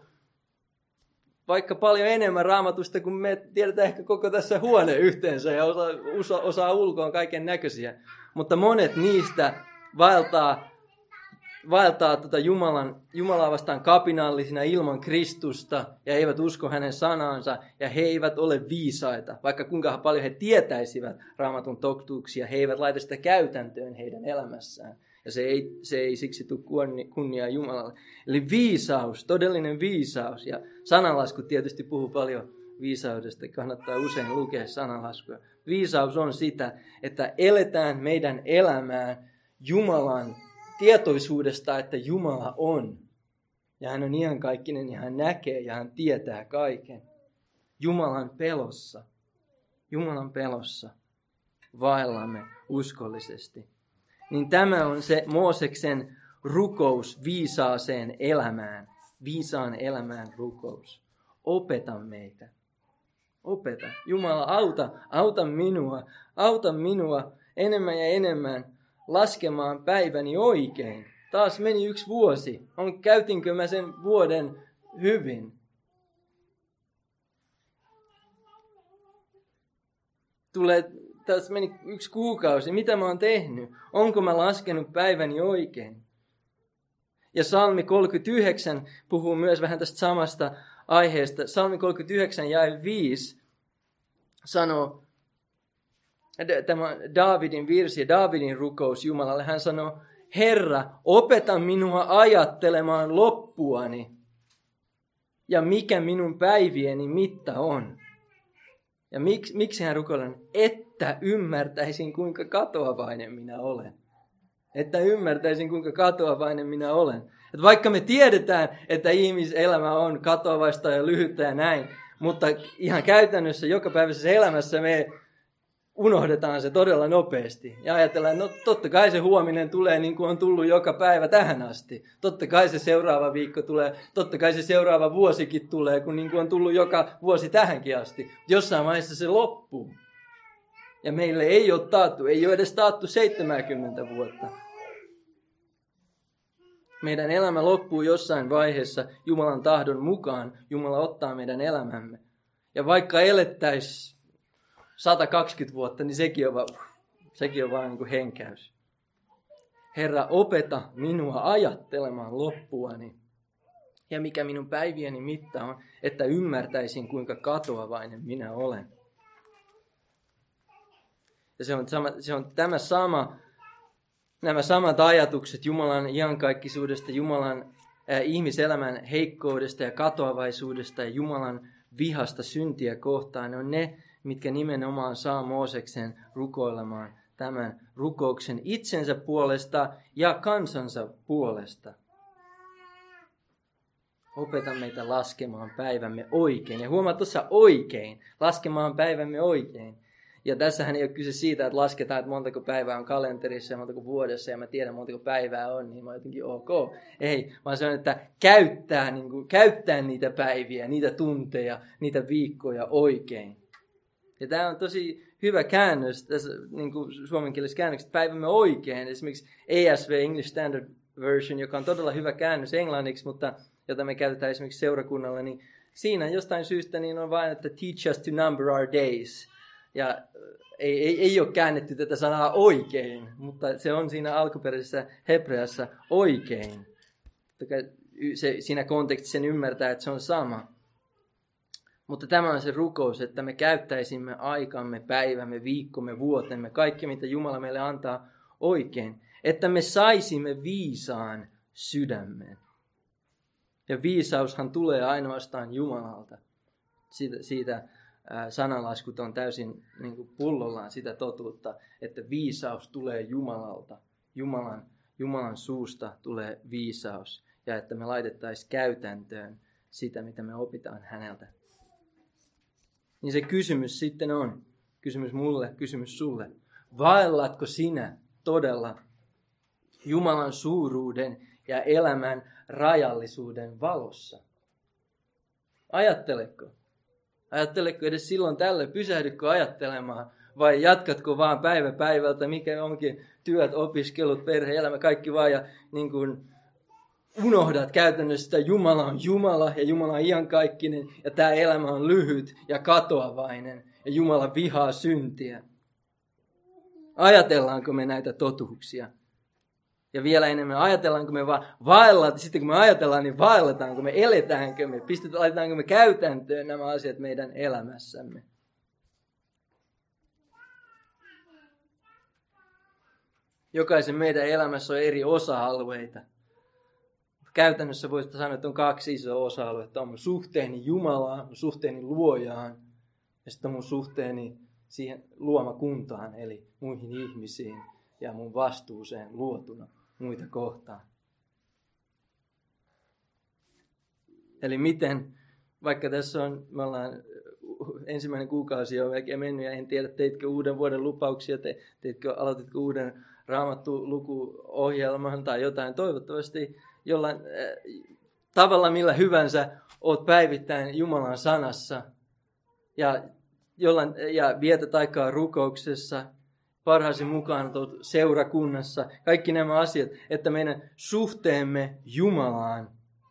Speaker 1: vaikka paljon enemmän Raamatusta, kuin me tiedetään ehkä koko tässä huone yhteensä ja osa, osa, osaa ulkoon kaiken näköisiä. Mutta monet niistä vaeltaa, vaeltaa tota Jumalan, Jumalaa vastaan kapinallisina ilman Kristusta ja eivät usko hänen sanaansa ja he eivät ole viisaita. Vaikka kuinka paljon he tietäisivät Raamatun totuuksia, he eivät laita sitä käytäntöön heidän elämässään. Ja se ei, se ei siksi tule kunniaa Jumalalle. Eli viisaus, todellinen viisaus. Ja sananlasku tietysti puhuu paljon viisaudesta. Kannattaa usein lukea sananlaskua. Viisaus on sitä, että eletään meidän elämään Jumalan tietoisuudesta, että Jumala on. Ja hän on iankaikkinen ja hän näkee ja hän tietää kaiken. Jumalan pelossa. Jumalan pelossa vaellamme uskollisesti. Niin tämä on se Mooseksen rukous viisaaseen elämään. Viisaan elämään rukous. Opeta meitä. Opeta. Jumala, auta, auta minua. Auta minua enemmän ja enemmän laskemaan päiväni oikein. Taas meni yksi vuosi. On, käytinkö mä sen vuoden hyvin? Tulee... Tässä meni yksi kuukausi. Mitä mä oon tehnyt? Onko mä laskenut päiväni oikein? Ja Salmi kolmekymmentäyhdeksän puhuu myös vähän tästä samasta aiheesta. Salmi kolmekymmentäyhdeksän jae viisi sanoo, tämä Daavidin virsi ja Daavidin rukous Jumalalle. Hän sanoo, Herra, opeta minua ajattelemaan loppuani ja mikä minun päivieni mitta on. Ja miksi, miksi hän rukoilee? Että ymmärtäisin, kuinka katoavainen minä olen. Että ymmärtäisin, kuinka katoavainen minä olen. Että vaikka me tiedetään, että ihmiselämä on katoavaista ja lyhyttä ja näin, mutta ihan käytännössä jokapäiväisessä elämässä me unohdetaan se todella nopeasti. Ja ajatellaan, no totta kai se huominen tulee niin kuin on tullut joka päivä tähän asti. Totta kai se seuraava viikko tulee, totta kai se seuraava vuosikin tulee, kun niin kuin on tullut joka vuosi tähänkin asti. Jossain vaiheessa se loppuu. Ja meille ei ole taattu, ei ole edes taattu seitsemänkymmentä vuotta. Meidän elämä loppuu jossain vaiheessa Jumalan tahdon mukaan. Jumala ottaa meidän elämämme. Ja vaikka elettäisiin sata kaksikymmentä vuotta, niin sekin on vaan, sekin on vaan niin kuin henkäys. Herra, opeta minua ajattelemaan loppuani. Ja mikä minun päivieni mitta on, että ymmärtäisin, kuinka katoavainen minä olen. Ja se on, sama, se on tämä sama, nämä samat ajatukset Jumalan iankaikkisuudesta, Jumalan äh, ihmiselämän heikkoudesta ja katoavaisuudesta ja Jumalan vihasta syntiä kohtaan. Ne on ne, mitkä nimenomaan saa Mooseksen rukoilemaan tämän rukouksen itsensä puolesta ja kansansa puolesta. Opeta meitä laskemaan päivämme oikein. Ja huomaa tuossa oikein, laskemaan päivämme oikein. Ja tässähän ei ole kyse siitä, että lasketaan, että montako päivää on kalenterissa ja montako vuodessa ja mä tiedän montako päivää on, niin mä oon jotenkin ok. Ei, vaan se on, että käyttää, niin kuin, käyttää niitä päiviä, niitä tunteja, niitä viikkoja oikein. Ja tämä on tosi hyvä käännös, tässä niin kuin suomenkielisessä käännöksessä, päivämme oikein. Esimerkiksi A S V, English Standard Version, joka on todella hyvä käännös englanniksi, mutta jota me käytetään esimerkiksi seurakunnalla, niin siinä jostain syystä niin on vain, että teach us to number our days. Ja ei, ei, ei ole käännetty tätä sanaa oikein, mutta se on siinä alkuperäisessä hebreassa oikein. Se, siinä kontekstissa sen ymmärtää, että se on sama. Mutta tämä on se rukous, että me käyttäisimme aikamme, päivämme, viikkomme, vuotemme, kaikki mitä Jumala meille antaa oikein. Että me saisimme viisaan sydämen. Ja viisaushan tulee ainoastaan Jumalalta. Siitä, siitä ää, sananlaskut on täysin niin kuin pullollaan sitä totuutta, että viisaus tulee Jumalalta. Jumalan, Jumalan suusta tulee viisaus. Ja että me laitettaisiin käytäntöön sitä, mitä me opitaan häneltä. Niin se kysymys sitten on, kysymys mulle, kysymys sulle. Vaellatko sinä todella Jumalan suuruuden ja elämän rajallisuuden valossa? Ajatteletko? Ajatteletko edes silloin tällöin? Pysähdytkö ajattelemaan? Vai jatkatko vaan päivä päivältä, mikä onkin työt, opiskelut, perhe-elämä, kaikki vaan ja niin kuin unohdat käytännössä, että Jumala on Jumala ja Jumala on iankaikkinen ja tämä elämä on lyhyt ja katoavainen ja Jumala vihaa syntiä. Ajatellaanko me näitä totuuksia? Ja vielä enemmän, ajatellaanko me vaan vaellaan, sitten kun me ajatellaan, niin vaelletaanko me, eletäänkö me, pistetään, laitetaanko me käytäntöön nämä asiat meidän elämässämme. Jokaisen meidän elämässä on eri osa-alueita. Käytännössä voisi sanoa, että on kaksi isoa osa-aluetta. On mun suhteeni Jumalaan, mun suhteeni luojaan ja sitten on mun suhteeni siihen luomakuntaan, eli muihin ihmisiin ja mun vastuuseen luotuna muita kohtaan. Eli miten, vaikka tässä on, me ollaan ensimmäinen kuukausi jo melkein mennyt ja en tiedä, teitkö uuden vuoden lupauksia, te, teitkö, aloititko uuden Raamattu-lukuohjelman tai jotain. Toivottavasti jollain äh, tavalla millä hyvänsä oot päivittäin Jumalan sanassa ja, jollain, ja vietät aikaa rukouksessa, parhaasi mukaan olet seurakunnassa, kaikki nämä asiat, että meidän suhteemme Jumalaan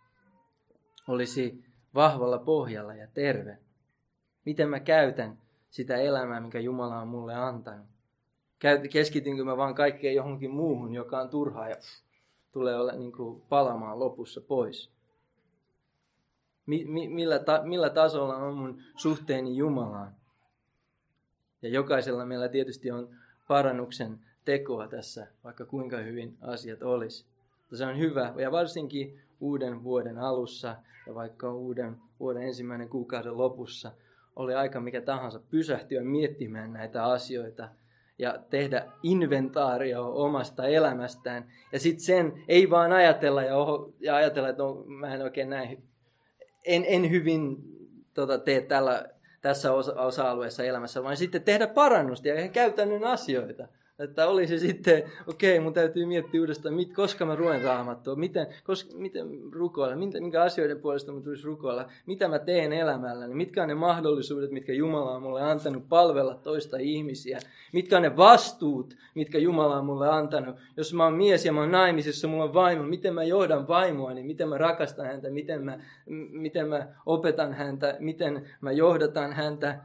Speaker 1: olisi vahvalla pohjalla ja terve. Miten mä käytän sitä elämää, minkä Jumala on mulle antanut? Keskitynkö mä vaan kaikkeen johonkin muuhun, joka on turhaa ja pff, tulee olla niin kuin palamaan lopussa pois? Mi- mi- millä, ta- millä tasolla on mun suhteeni Jumalaan? Ja jokaisella meillä tietysti on parannuksen tekoa tässä, vaikka kuinka hyvin asiat olisi. Mutta se on hyvä, ja varsinkin uuden vuoden alussa, ja vaikka uuden vuoden ensimmäinen kuukauden lopussa, oli aika mikä tahansa pysähtyä miettimään näitä asioita, ja tehdä inventaario omasta elämästään. Ja sitten sen ei vaan ajatella ja, oho, ja ajatella, että no, mä en oikein näin, en, en hyvin tota, tee tällä, tässä osa- osa-alueessa elämässä, vaan sitten tehdä parannusta ja käytännön asioita. Että olisi sitten, okei, okay, mun täytyy miettiä uudestaan, mit, koska mä luen Raamattua, miten, koska, miten rukoilla, minkä, minkä asioiden puolesta mä tulisi rukoilla, mitä mä teen elämälläni, mitkä on ne mahdollisuudet, mitkä Jumala on mulle antanut palvella toista ihmisiä, mitkä on ne vastuut, mitkä Jumala on mulle antanut. Jos mä oon mies ja mä oon naimisissa, mulla on vaimo, miten mä johdan vaimoa, niin miten mä rakastan häntä, miten mä, miten mä opetan häntä, miten mä johdatan häntä.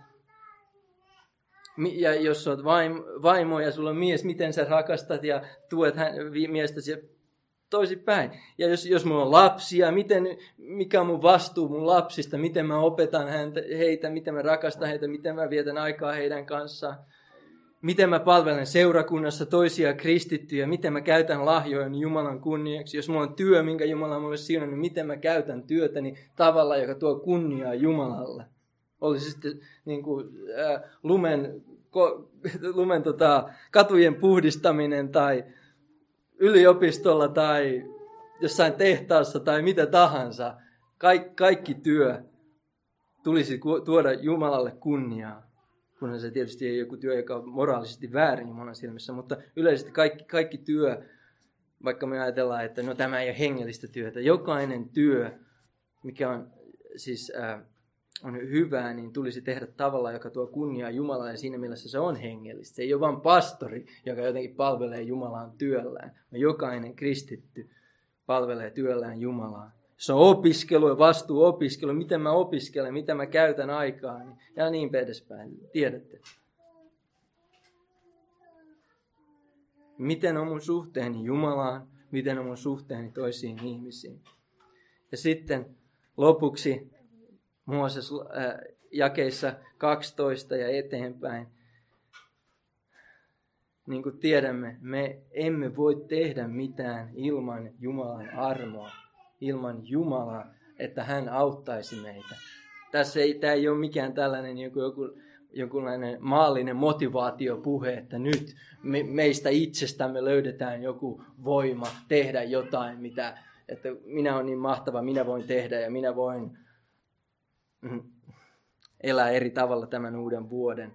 Speaker 1: Ja jos olet vaimo ja sulla on mies, miten sä rakastat ja tuet hän, miestäsi toisinpäin. Ja jos, jos mulla on lapsia, miten, mikä on mun vastuu mun lapsista, miten mä opetan häntä, heitä, miten mä rakastan heitä, miten mä vietän aikaa heidän kanssaan. Miten mä palvelen seurakunnassa toisia kristittyjä, miten mä käytän lahjoja Jumalan kunniaksi. Jos mulla on työ, minkä Jumala on mulle siunannut, miten mä käytän työtäni tavalla, joka tuo kunniaa Jumalalle. Olisi sitten niin kuin, äh, lumen, ko, lumen tota, katujen puhdistaminen tai yliopistolla tai jossain tehtaassa tai mitä tahansa. Kaik, kaikki työ tulisi tuoda Jumalalle kunniaa. Kunhan se tietysti ei joku työ, joka on moraalisesti väärin Jumalan silmissä, mutta yleisesti kaikki, kaikki työ, vaikka me ajatellaan, että no tämä ei ole hengellistä työtä. Jokainen työ, mikä on siis... Äh, on hyvää, niin tulisi tehdä tavalla, joka tuo kunniaa Jumalalle, ja siinä mielessä se on hengellistä. Se ei ole vain pastori, joka jotenkin palvelee Jumalaan työllään, vaan jokainen kristitty palvelee työllään Jumalaa. Se on opiskelu ja vastuuopiskelu, miten mä opiskelen, miten mä käytän aikaa, ja niin edespäin. Tiedätte. Miten on mun suhteeni Jumalaan, miten on mun suhteeni toisiin ihmisiin. Ja sitten lopuksi Mooses äh, jakeissa kaksitoista ja eteenpäin. Niin kuin tiedämme, me emme voi tehdä mitään ilman Jumalan armoa, ilman Jumalaa, että hän auttaisi meitä. Tässä ei, tämä ei ole mikään tällainen joku, joku, jokinlainen maallinen motivaatiopuhe, että nyt me, meistä itsestämme löydetään joku voima tehdä jotain, mitä, että minä olen niin mahtava, minä voin tehdä ja minä voin elää eri tavalla tämän uuden vuoden,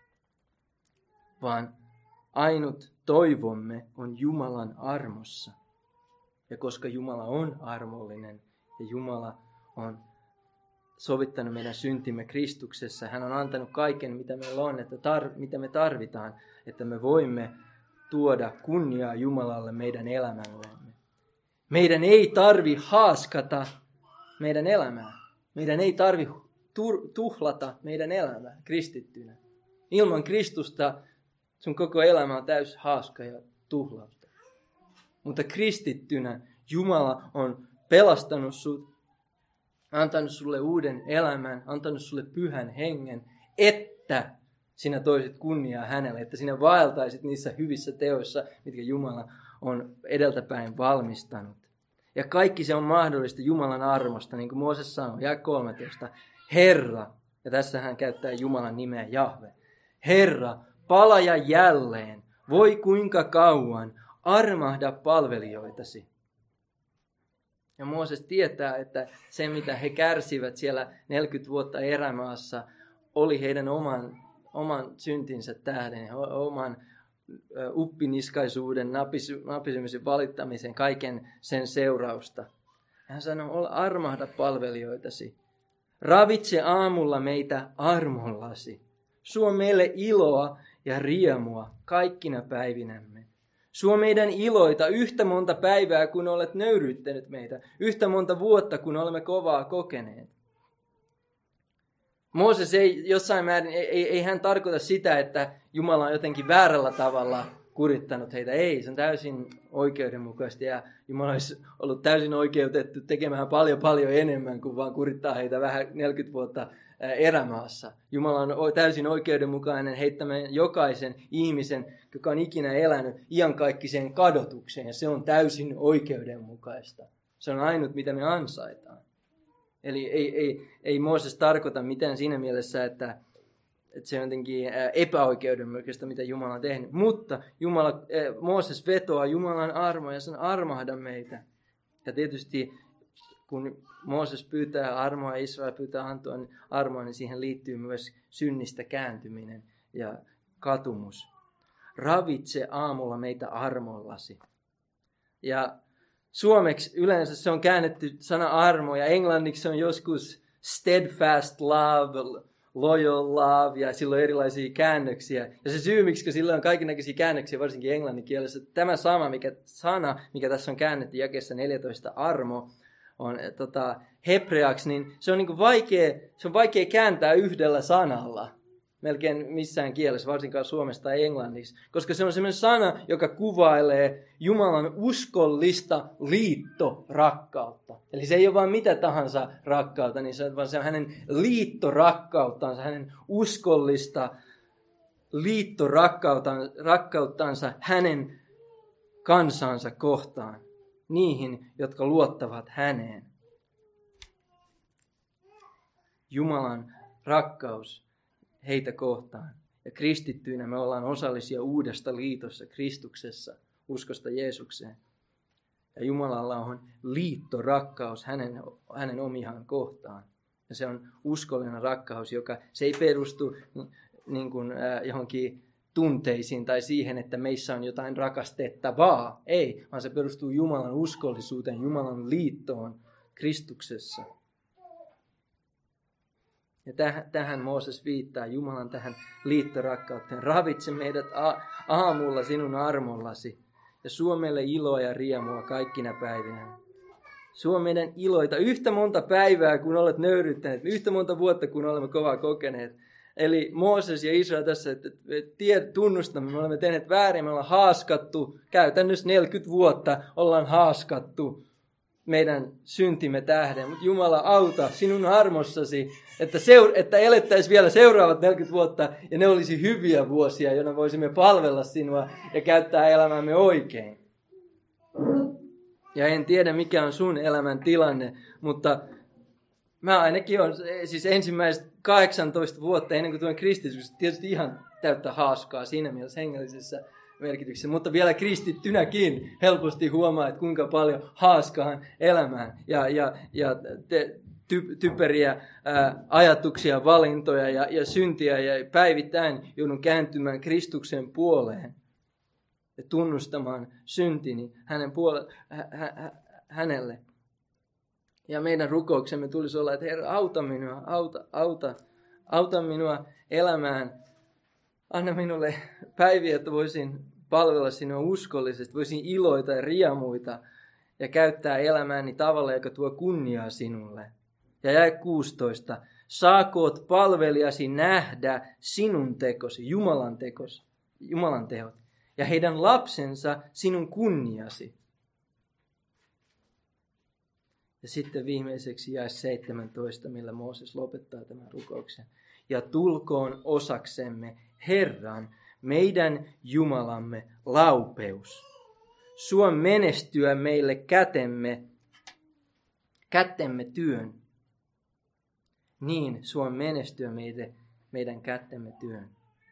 Speaker 1: vaan ainut toivomme on Jumalan armossa. Ja koska Jumala on armollinen ja Jumala on sovittanut meidän syntimme Kristuksessa, hän on antanut kaiken, mitä meillä on, että tar- mitä me tarvitaan, että me voimme tuoda kunniaa Jumalalle meidän elämällemme. Meidän ei tarvi haaskata meidän elämää. Meidän ei tarvitse tuhlata meidän elämää kristittynä. Ilman Kristusta sun koko elämä on täys haaska ja tuhlausta. Mutta kristittynä Jumala on pelastanut sut, antanut sulle uuden elämän, antanut sulle pyhän hengen, että sinä toisit kunniaa hänelle, että sinä vaeltaisit niissä hyvissä teoissa, mitkä Jumala on edeltäpäin valmistanut. Ja kaikki se on mahdollista Jumalan armosta, niin kuin Mooses sanoi, jae kolmetoista. Herra, ja tässä hän käyttää Jumalan nimeä Jahve. Herra, palaja jälleen, voi kuinka kauan, armahda palvelijoitasi. Ja Mooses tietää, että se mitä he kärsivät siellä neljäkymmentä vuotta erämaassa, oli heidän oman, oman syntinsä tähden, oman uppiniskaisuuden, napisemisen, valittamisen, kaiken sen seurausta. Hän sanoi, armahda palvelijoitasi. Ravitse aamulla meitä armollasi. Suo meille iloa ja riemua kaikkina päivinämme. Suo meidän iloita yhtä monta päivää, kun olet nöyryyttänyt meitä. Yhtä monta vuotta, kun olemme kovaa kokeneet. Mooses ei jossain määrin, ei, ei hän tarkoita sitä, että Jumala on jotenkin väärällä tavalla kurittanut heitä. Ei, se on täysin oikeudenmukaista ja Jumala olisi ollut täysin oikeutettu tekemään paljon paljon enemmän kuin vaan kurittaa heitä vähän neljäkymmentä vuotta erämaassa. Jumala on täysin oikeudenmukainen heittämään jokaisen ihmisen, joka on ikinä elänyt, iankaikkiseen kadotukseen ja se on täysin oikeudenmukaista. Se on ainut, mitä me ansaitaan. Eli ei, ei, ei Mooses tarkoita mitään siinä mielessä, että, että se on jotenkin epäoikeudenmukaista, mitä Jumala on tehnyt. Mutta Jumala, Mooses vetoaa Jumalan armoa ja sen armahda meitä. Ja tietysti kun Mooses pyytää armoa ja Israel pyytää antoa niin armoa, niin siihen liittyy myös synnistä kääntyminen ja katumus. Ravitse aamulla meitä armollasi. Ja suomeksi yleensä se on käännetty sana armo ja englanniksi se on joskus steadfast love, loyal love ja sillä on erilaisia käännöksiä. Ja se syy, miksi sillä on kaikennäköisiä käännöksiä, varsinkin englannin kielessä, tämä sama mikä, sana, mikä tässä on käännetty jakeessa neljätoista armo, on tota, hebreaksi, niin se on, niin kuin vaikea, se on vaikea kääntää yhdellä sanalla. Melkein missään kielessä, varsinkaan suomessa tai englanniksi. Koska se on sellainen sana, joka kuvailee Jumalan uskollista liittorakkautta. Eli se ei ole vain mitä tahansa rakkautta, niin se on, vaan se on hänen liittorakkauttansa, hänen uskollista liittorakkauttansa hänen kansansa kohtaan. Niihin, jotka luottavat häneen. Jumalan rakkaus heitä kohtaan. Ja kristittyinä me ollaan osallisia uudesta liitossa Kristuksessa, uskosta Jeesukseen. Ja Jumalalla on liittorakkaus hänen, hänen omiaan kohtaan. Ja se on uskollinen rakkaus, joka se ei perustu niin kuin, äh, johonkin tunteisiin tai siihen, että meissä on jotain rakastettavaa. Ei, vaan se perustuu Jumalan uskollisuuteen, Jumalan liittoon Kristuksessa. Ja tähän, tähän Mooses viittaa, Jumalan tähän liittorakkauteen. Ravitse meidät a- aamulla sinun armollasi ja suo meille iloa ja riemua kaikkina päivinä. Suo meidän iloita yhtä monta päivää, kun olet nöyryttäneet, yhtä monta vuotta, kun olemme kovaa kokeneet. Eli Mooses ja Israel tässä, että tiedät, tunnustamme, me olemme tehneet väärin, me ollaan haaskattu, käytännössä neljäkymmentä vuotta ollaan haaskattu meidän syntimme tähden. Mutta Jumala, auta sinun armossasi, että, seur- että elettäisiin vielä seuraavat neljäkymmentä vuotta ja ne olisi hyviä vuosia, joina voisimme palvella sinua ja käyttää elämämme oikein. Ja en tiedä, mikä on sun elämän tilanne, mutta mä ainakin olen siis ensimmäiset kahdeksantoista vuotta ennen kuin tulen kristillisyys, tietysti ihan täyttä haaskaa siinä mielessä hengellisessä merkityksessä, mutta vielä kristittynäkin helposti huomaa, että kuinka paljon haaskaan elämään ja, ja, ja te, ty, typeriä ää, ajatuksia, valintoja ja, ja syntiä ja päivittäin joudun kääntymään Kristuksen puoleen ja tunnustamaan syntini hänen puole- hä, hä, hänelle. Ja meidän rukouksemme tulisi olla, että Herra, auta minua, auta, auta, auta minua elämään. Anna minulle päiviä, että voisin palvella sinua uskollisesti, voisin iloita ja riemuita ja käyttää elämääni tavalla, joka tuo kunniaa sinulle. Ja jae kuusitoista. Saakoot palvelijasi nähdä sinun tekosi, Jumalan tekosi, Jumalan tehot, ja heidän lapsensa sinun kunniasi. Ja sitten viimeiseksi jae seitsemäntoista, millä Mooses lopettaa tämän rukouksen. Ja tulkoon osaksemme Herran, meidän Jumalamme laupeus. Suo menestyä meille kätemme, kättemme työn. Niin, suo menestyä meille, meidän kättemme työn.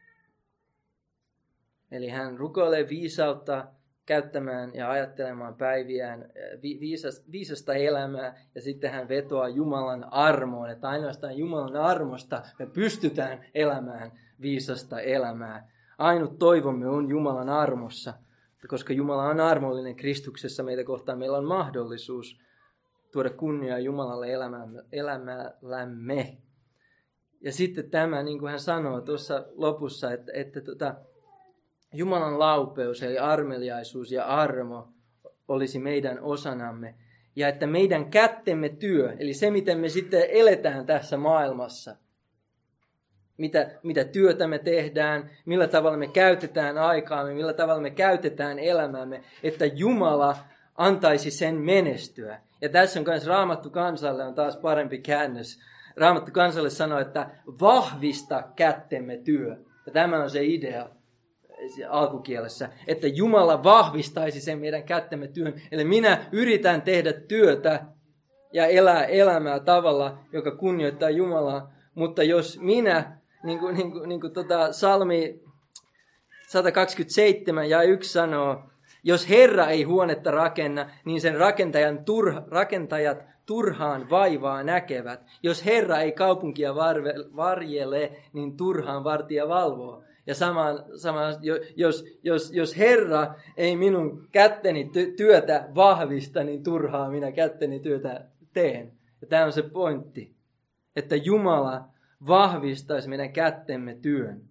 Speaker 1: Eli hän rukoilee viisautta käyttämään ja ajattelemaan päiviään viisasta elämää, ja sitten hän vetoaa Jumalan armoon, että ainoastaan Jumalan armosta me pystytään elämään viisasta elämää. Ainut toivomme on Jumalan armossa, koska Jumala on armollinen Kristuksessa meitä kohtaan. Meillä on mahdollisuus tuoda kunniaa Jumalalle elämällämme. Ja sitten tämä, niin kuin hän sanoo tuossa lopussa, että, että tota, Jumalan laupeus, eli armeliaisuus ja armo, olisi meidän osanamme. Ja että meidän kättemme työ, eli se, miten me sitten eletään tässä maailmassa, mitä, mitä työtä me tehdään, millä tavalla me käytetään aikaamme, millä tavalla me käytetään elämäämme, että Jumala antaisi sen menestyä. Ja tässä on myös Raamattu kansalle on taas parempi käännös. Raamattu kansalle sanoo, että vahvista kättemme työ. Ja tämä on se idea alkukielessä, että Jumala vahvistaisi sen meidän kättemme työn. Eli minä yritän tehdä työtä ja elää elämää tavalla, joka kunnioittaa Jumalaa, mutta jos minä, niin kuin, niin kuin, niin kuin tota Salmi sata kaksikymmentäseitsemän ja yksi sanoo, Jos Herra ei huonetta rakenna, niin sen rakentajan turha, rakentajat turhaan vaivaa näkevät. Jos Herra ei kaupunkia varve, varjele, niin turhaan vartija valvoo. Ja samaan, samaan, jos, jos, jos Herra ei minun kätteni työtä vahvista, niin turhaa minä kätteni työtä teen. Ja tämä on se pointti, että Jumala vahvistaisi meidän kättemme työn.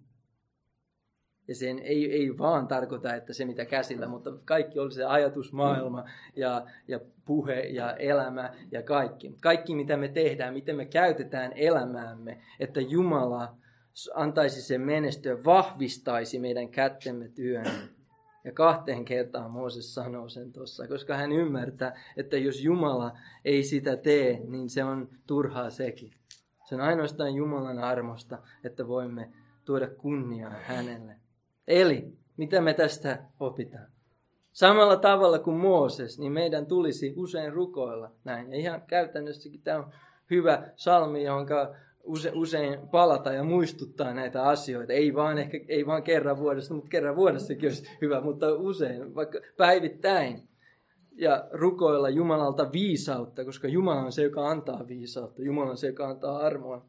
Speaker 1: Ja sen ei, ei vaan tarkoita, että se mitä käsillä, mutta kaikki oli se ajatusmaailma ja, ja puhe ja elämä ja kaikki. Kaikki mitä me tehdään, miten me käytetään elämäämme, että Jumala antaisi sen menestyä, vahvistaisi meidän kättemme työn. Ja kahteen kertaan Mooses sanoo sen tuossa, koska hän ymmärtää, että jos Jumala ei sitä tee, niin se on turhaa sekin. Se on ainoastaan Jumalan armosta, että voimme tuoda kunniaa hänelle. Eli, mitä me tästä opitaan? Samalla tavalla kuin Mooses, niin meidän tulisi usein rukoilla näin. Ja ihan käytännössäkin tämä on hyvä salmi, jonka use, usein palata ja muistuttaa näitä asioita. Ei vaan, ehkä, ei vaan kerran vuodessa, mutta kerran vuodessakin olisi hyvä, mutta usein, vaikka päivittäin. Ja rukoilla Jumalalta viisautta, koska Jumala on se, joka antaa viisautta. Jumala on se, joka antaa armoa.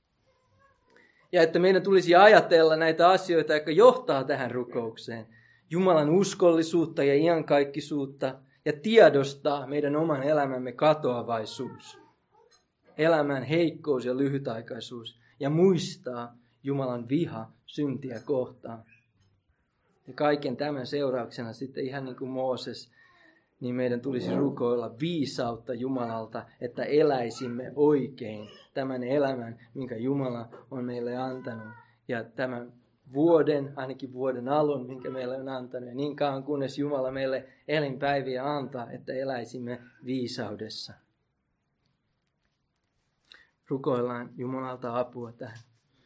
Speaker 1: Ja että meidän tulisi ajatella näitä asioita, jotka johtaa tähän rukoukseen. Jumalan uskollisuutta ja iankaikkisuutta ja tiedostaa meidän oman elämämme katoavaisuus. Elämän heikkous ja lyhytaikaisuus ja muistaa Jumalan viha syntiä kohtaan. Ja kaiken tämän seurauksena sitten ihan niin kuin Mooses, niin meidän tulisi rukoilla viisautta Jumalalta, että eläisimme oikein tämän elämän, minkä Jumala on meille antanut. Ja tämän vuoden, ainakin vuoden alun, minkä meille on antanut. Ja niin kauan kunnes Jumala meille elinpäiviä antaa, että eläisimme viisaudessa. Rukoillaan Jumalalta apua tähän.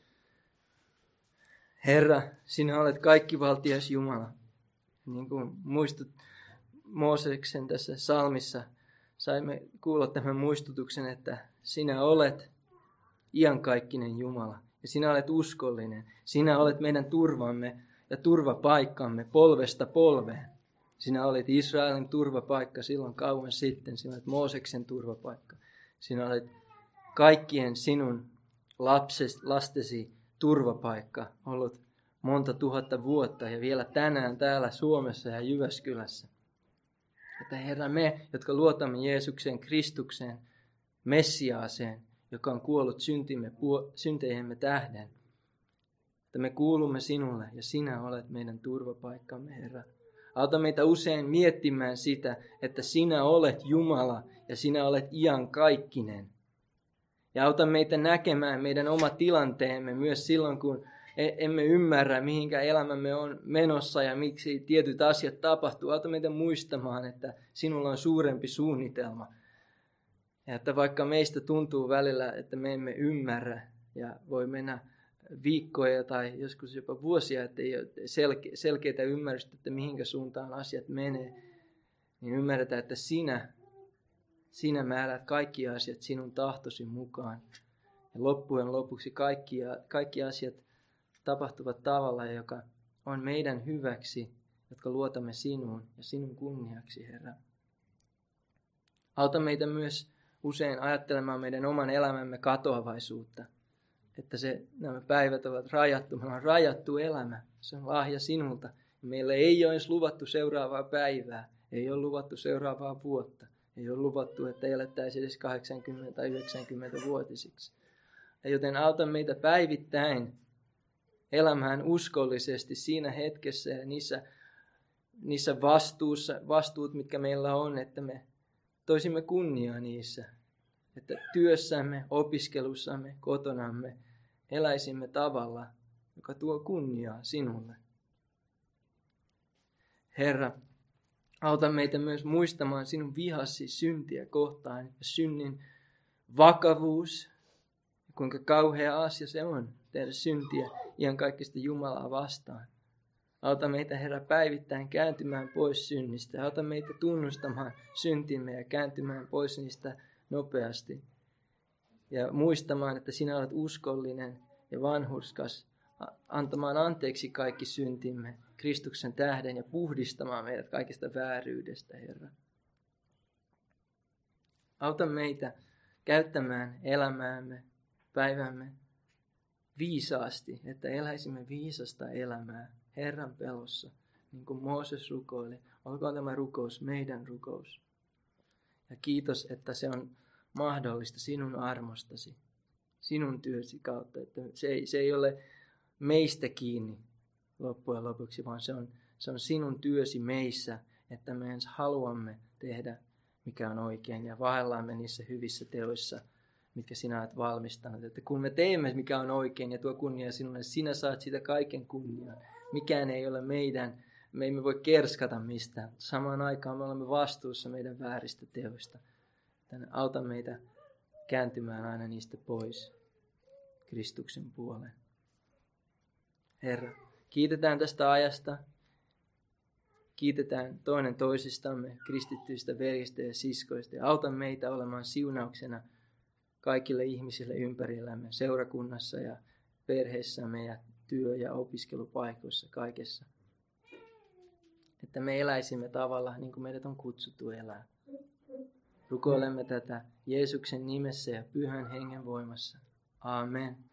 Speaker 1: Herra, sinä olet kaikkivaltias Jumala. Niin kuin muistut Mooseksen tässä salmissa, saimme kuulla tämän muistutuksen, että sinä olet iankaikkinen Jumala. Ja sinä olet uskollinen. Sinä olet meidän turvamme ja turvapaikkamme polvesta polveen. Sinä olet Israelin turvapaikka silloin kauan sitten. Sinä olet Mooseksen turvapaikka. Sinä olet kaikkien sinun lapses, lastesi turvapaikka ollut monta tuhatta vuotta ja vielä tänään täällä Suomessa ja Jyväskylässä. Että Herra, me, jotka luotamme Jeesuksen Kristukseen, Messiaaseen, joka on kuollut syntimme, synteihimme tähden, että me kuulumme sinulle ja sinä olet meidän turvapaikkamme, Herra. Auta meitä usein miettimään sitä, että sinä olet Jumala ja sinä olet iankaikkinen. Ja auta meitä näkemään meidän oma tilanteemme myös silloin, kun emme ymmärrä, mihinkä elämämme on menossa ja miksi tietyt asiat tapahtuu. Auta meitä muistamaan, että sinulla on suurempi suunnitelma. Ja että vaikka meistä tuntuu välillä, että me emme ymmärrä ja voi mennä viikkoja tai joskus jopa vuosia, että ei ole selke- selkeää ymmärrystä, että mihinkä suuntaan asiat menee, niin ymmärretään, että sinä, sinä määrät kaikki asiat sinun tahtosi mukaan. Ja loppujen lopuksi kaikki, kaikki asiat tapahtuvat tavalla, joka on meidän hyväksi, jotka luotamme sinuun ja sinun kunniaksi, Herra. Auta meitä myös usein ajattelemaan meidän oman elämämme katoavaisuutta, että se, nämä päivät ovat rajattu, meillä on rajattu elämä, se on lahja sinulta. Meille ei ole edes luvattu seuraavaa päivää, ei ole luvattu seuraavaa vuotta, ei ole luvattu, että elettäisiin edes kahdeksankymmentä tai yhdeksänkymmentä-vuotisiksi. Ja joten auta meitä päivittäin elämään uskollisesti siinä hetkessä ja niissä, niissä vastuussa, vastuut, mitkä meillä on, että me toisimme kunniaa niissä. Että työssämme, opiskelussamme, kotonamme eläisimme tavalla, joka tuo kunniaa sinulle. Herra, auta meitä myös muistamaan sinun vihasi syntiä kohtaan ja synnin vakavuus, kuinka kauhea asia se on tehdä syntiä iankaikkista Jumalaa vastaan. Auta meitä, Herra, päivittäin kääntymään pois synnistä. Auta meitä tunnustamaan syntimme ja kääntymään pois niistä nopeasti. Ja muistamaan, että sinä olet uskollinen ja vanhurskas, antamaan anteeksi kaikki syntimme Kristuksen tähden ja puhdistamaan meidät kaikesta vääryydestä, Herra. Auta meitä käyttämään elämäämme, päivämme viisaasti, että eläisimme viisasta elämää Herran pelossa, niin kuin Mooses rukoili. Olkoon tämä rukous meidän rukous. Ja kiitos, että se on mahdollista sinun armostasi, sinun työsi kautta. Että se, ei, se ei ole meistä kiinni loppujen lopuksi, vaan se on, se on sinun työsi meissä, että me ens haluamme tehdä, mikä on oikein, ja vaellamme niissä hyvissä teoissa, mitkä sinä olet valmistanut. Että kun me teemme, mikä on oikein, ja tuo kunnia sinulle, sinä saat siitä kaiken kunnian. Mikään ei ole meidän, me emme voi kerskata mistään. Samaan aikaan me olemme vastuussa meidän vääristä teoista. Tänne auta meitä kääntymään aina niistä pois Kristuksen puoleen. Herra, kiitetään tästä ajasta. Kiitetään toinen toisistamme, kristittyistä veljistä ja siskoista. Ja auta meitä olemaan siunauksena kaikille ihmisille ympärillämme, seurakunnassa ja perheessämme ja työ- ja opiskelupaikoissa, kaikessa. Että me eläisimme tavalla, niin kuin meidät on kutsuttu elää. Rukoilemme tätä Jeesuksen nimessä ja Pyhän Hengen voimassa. Amen.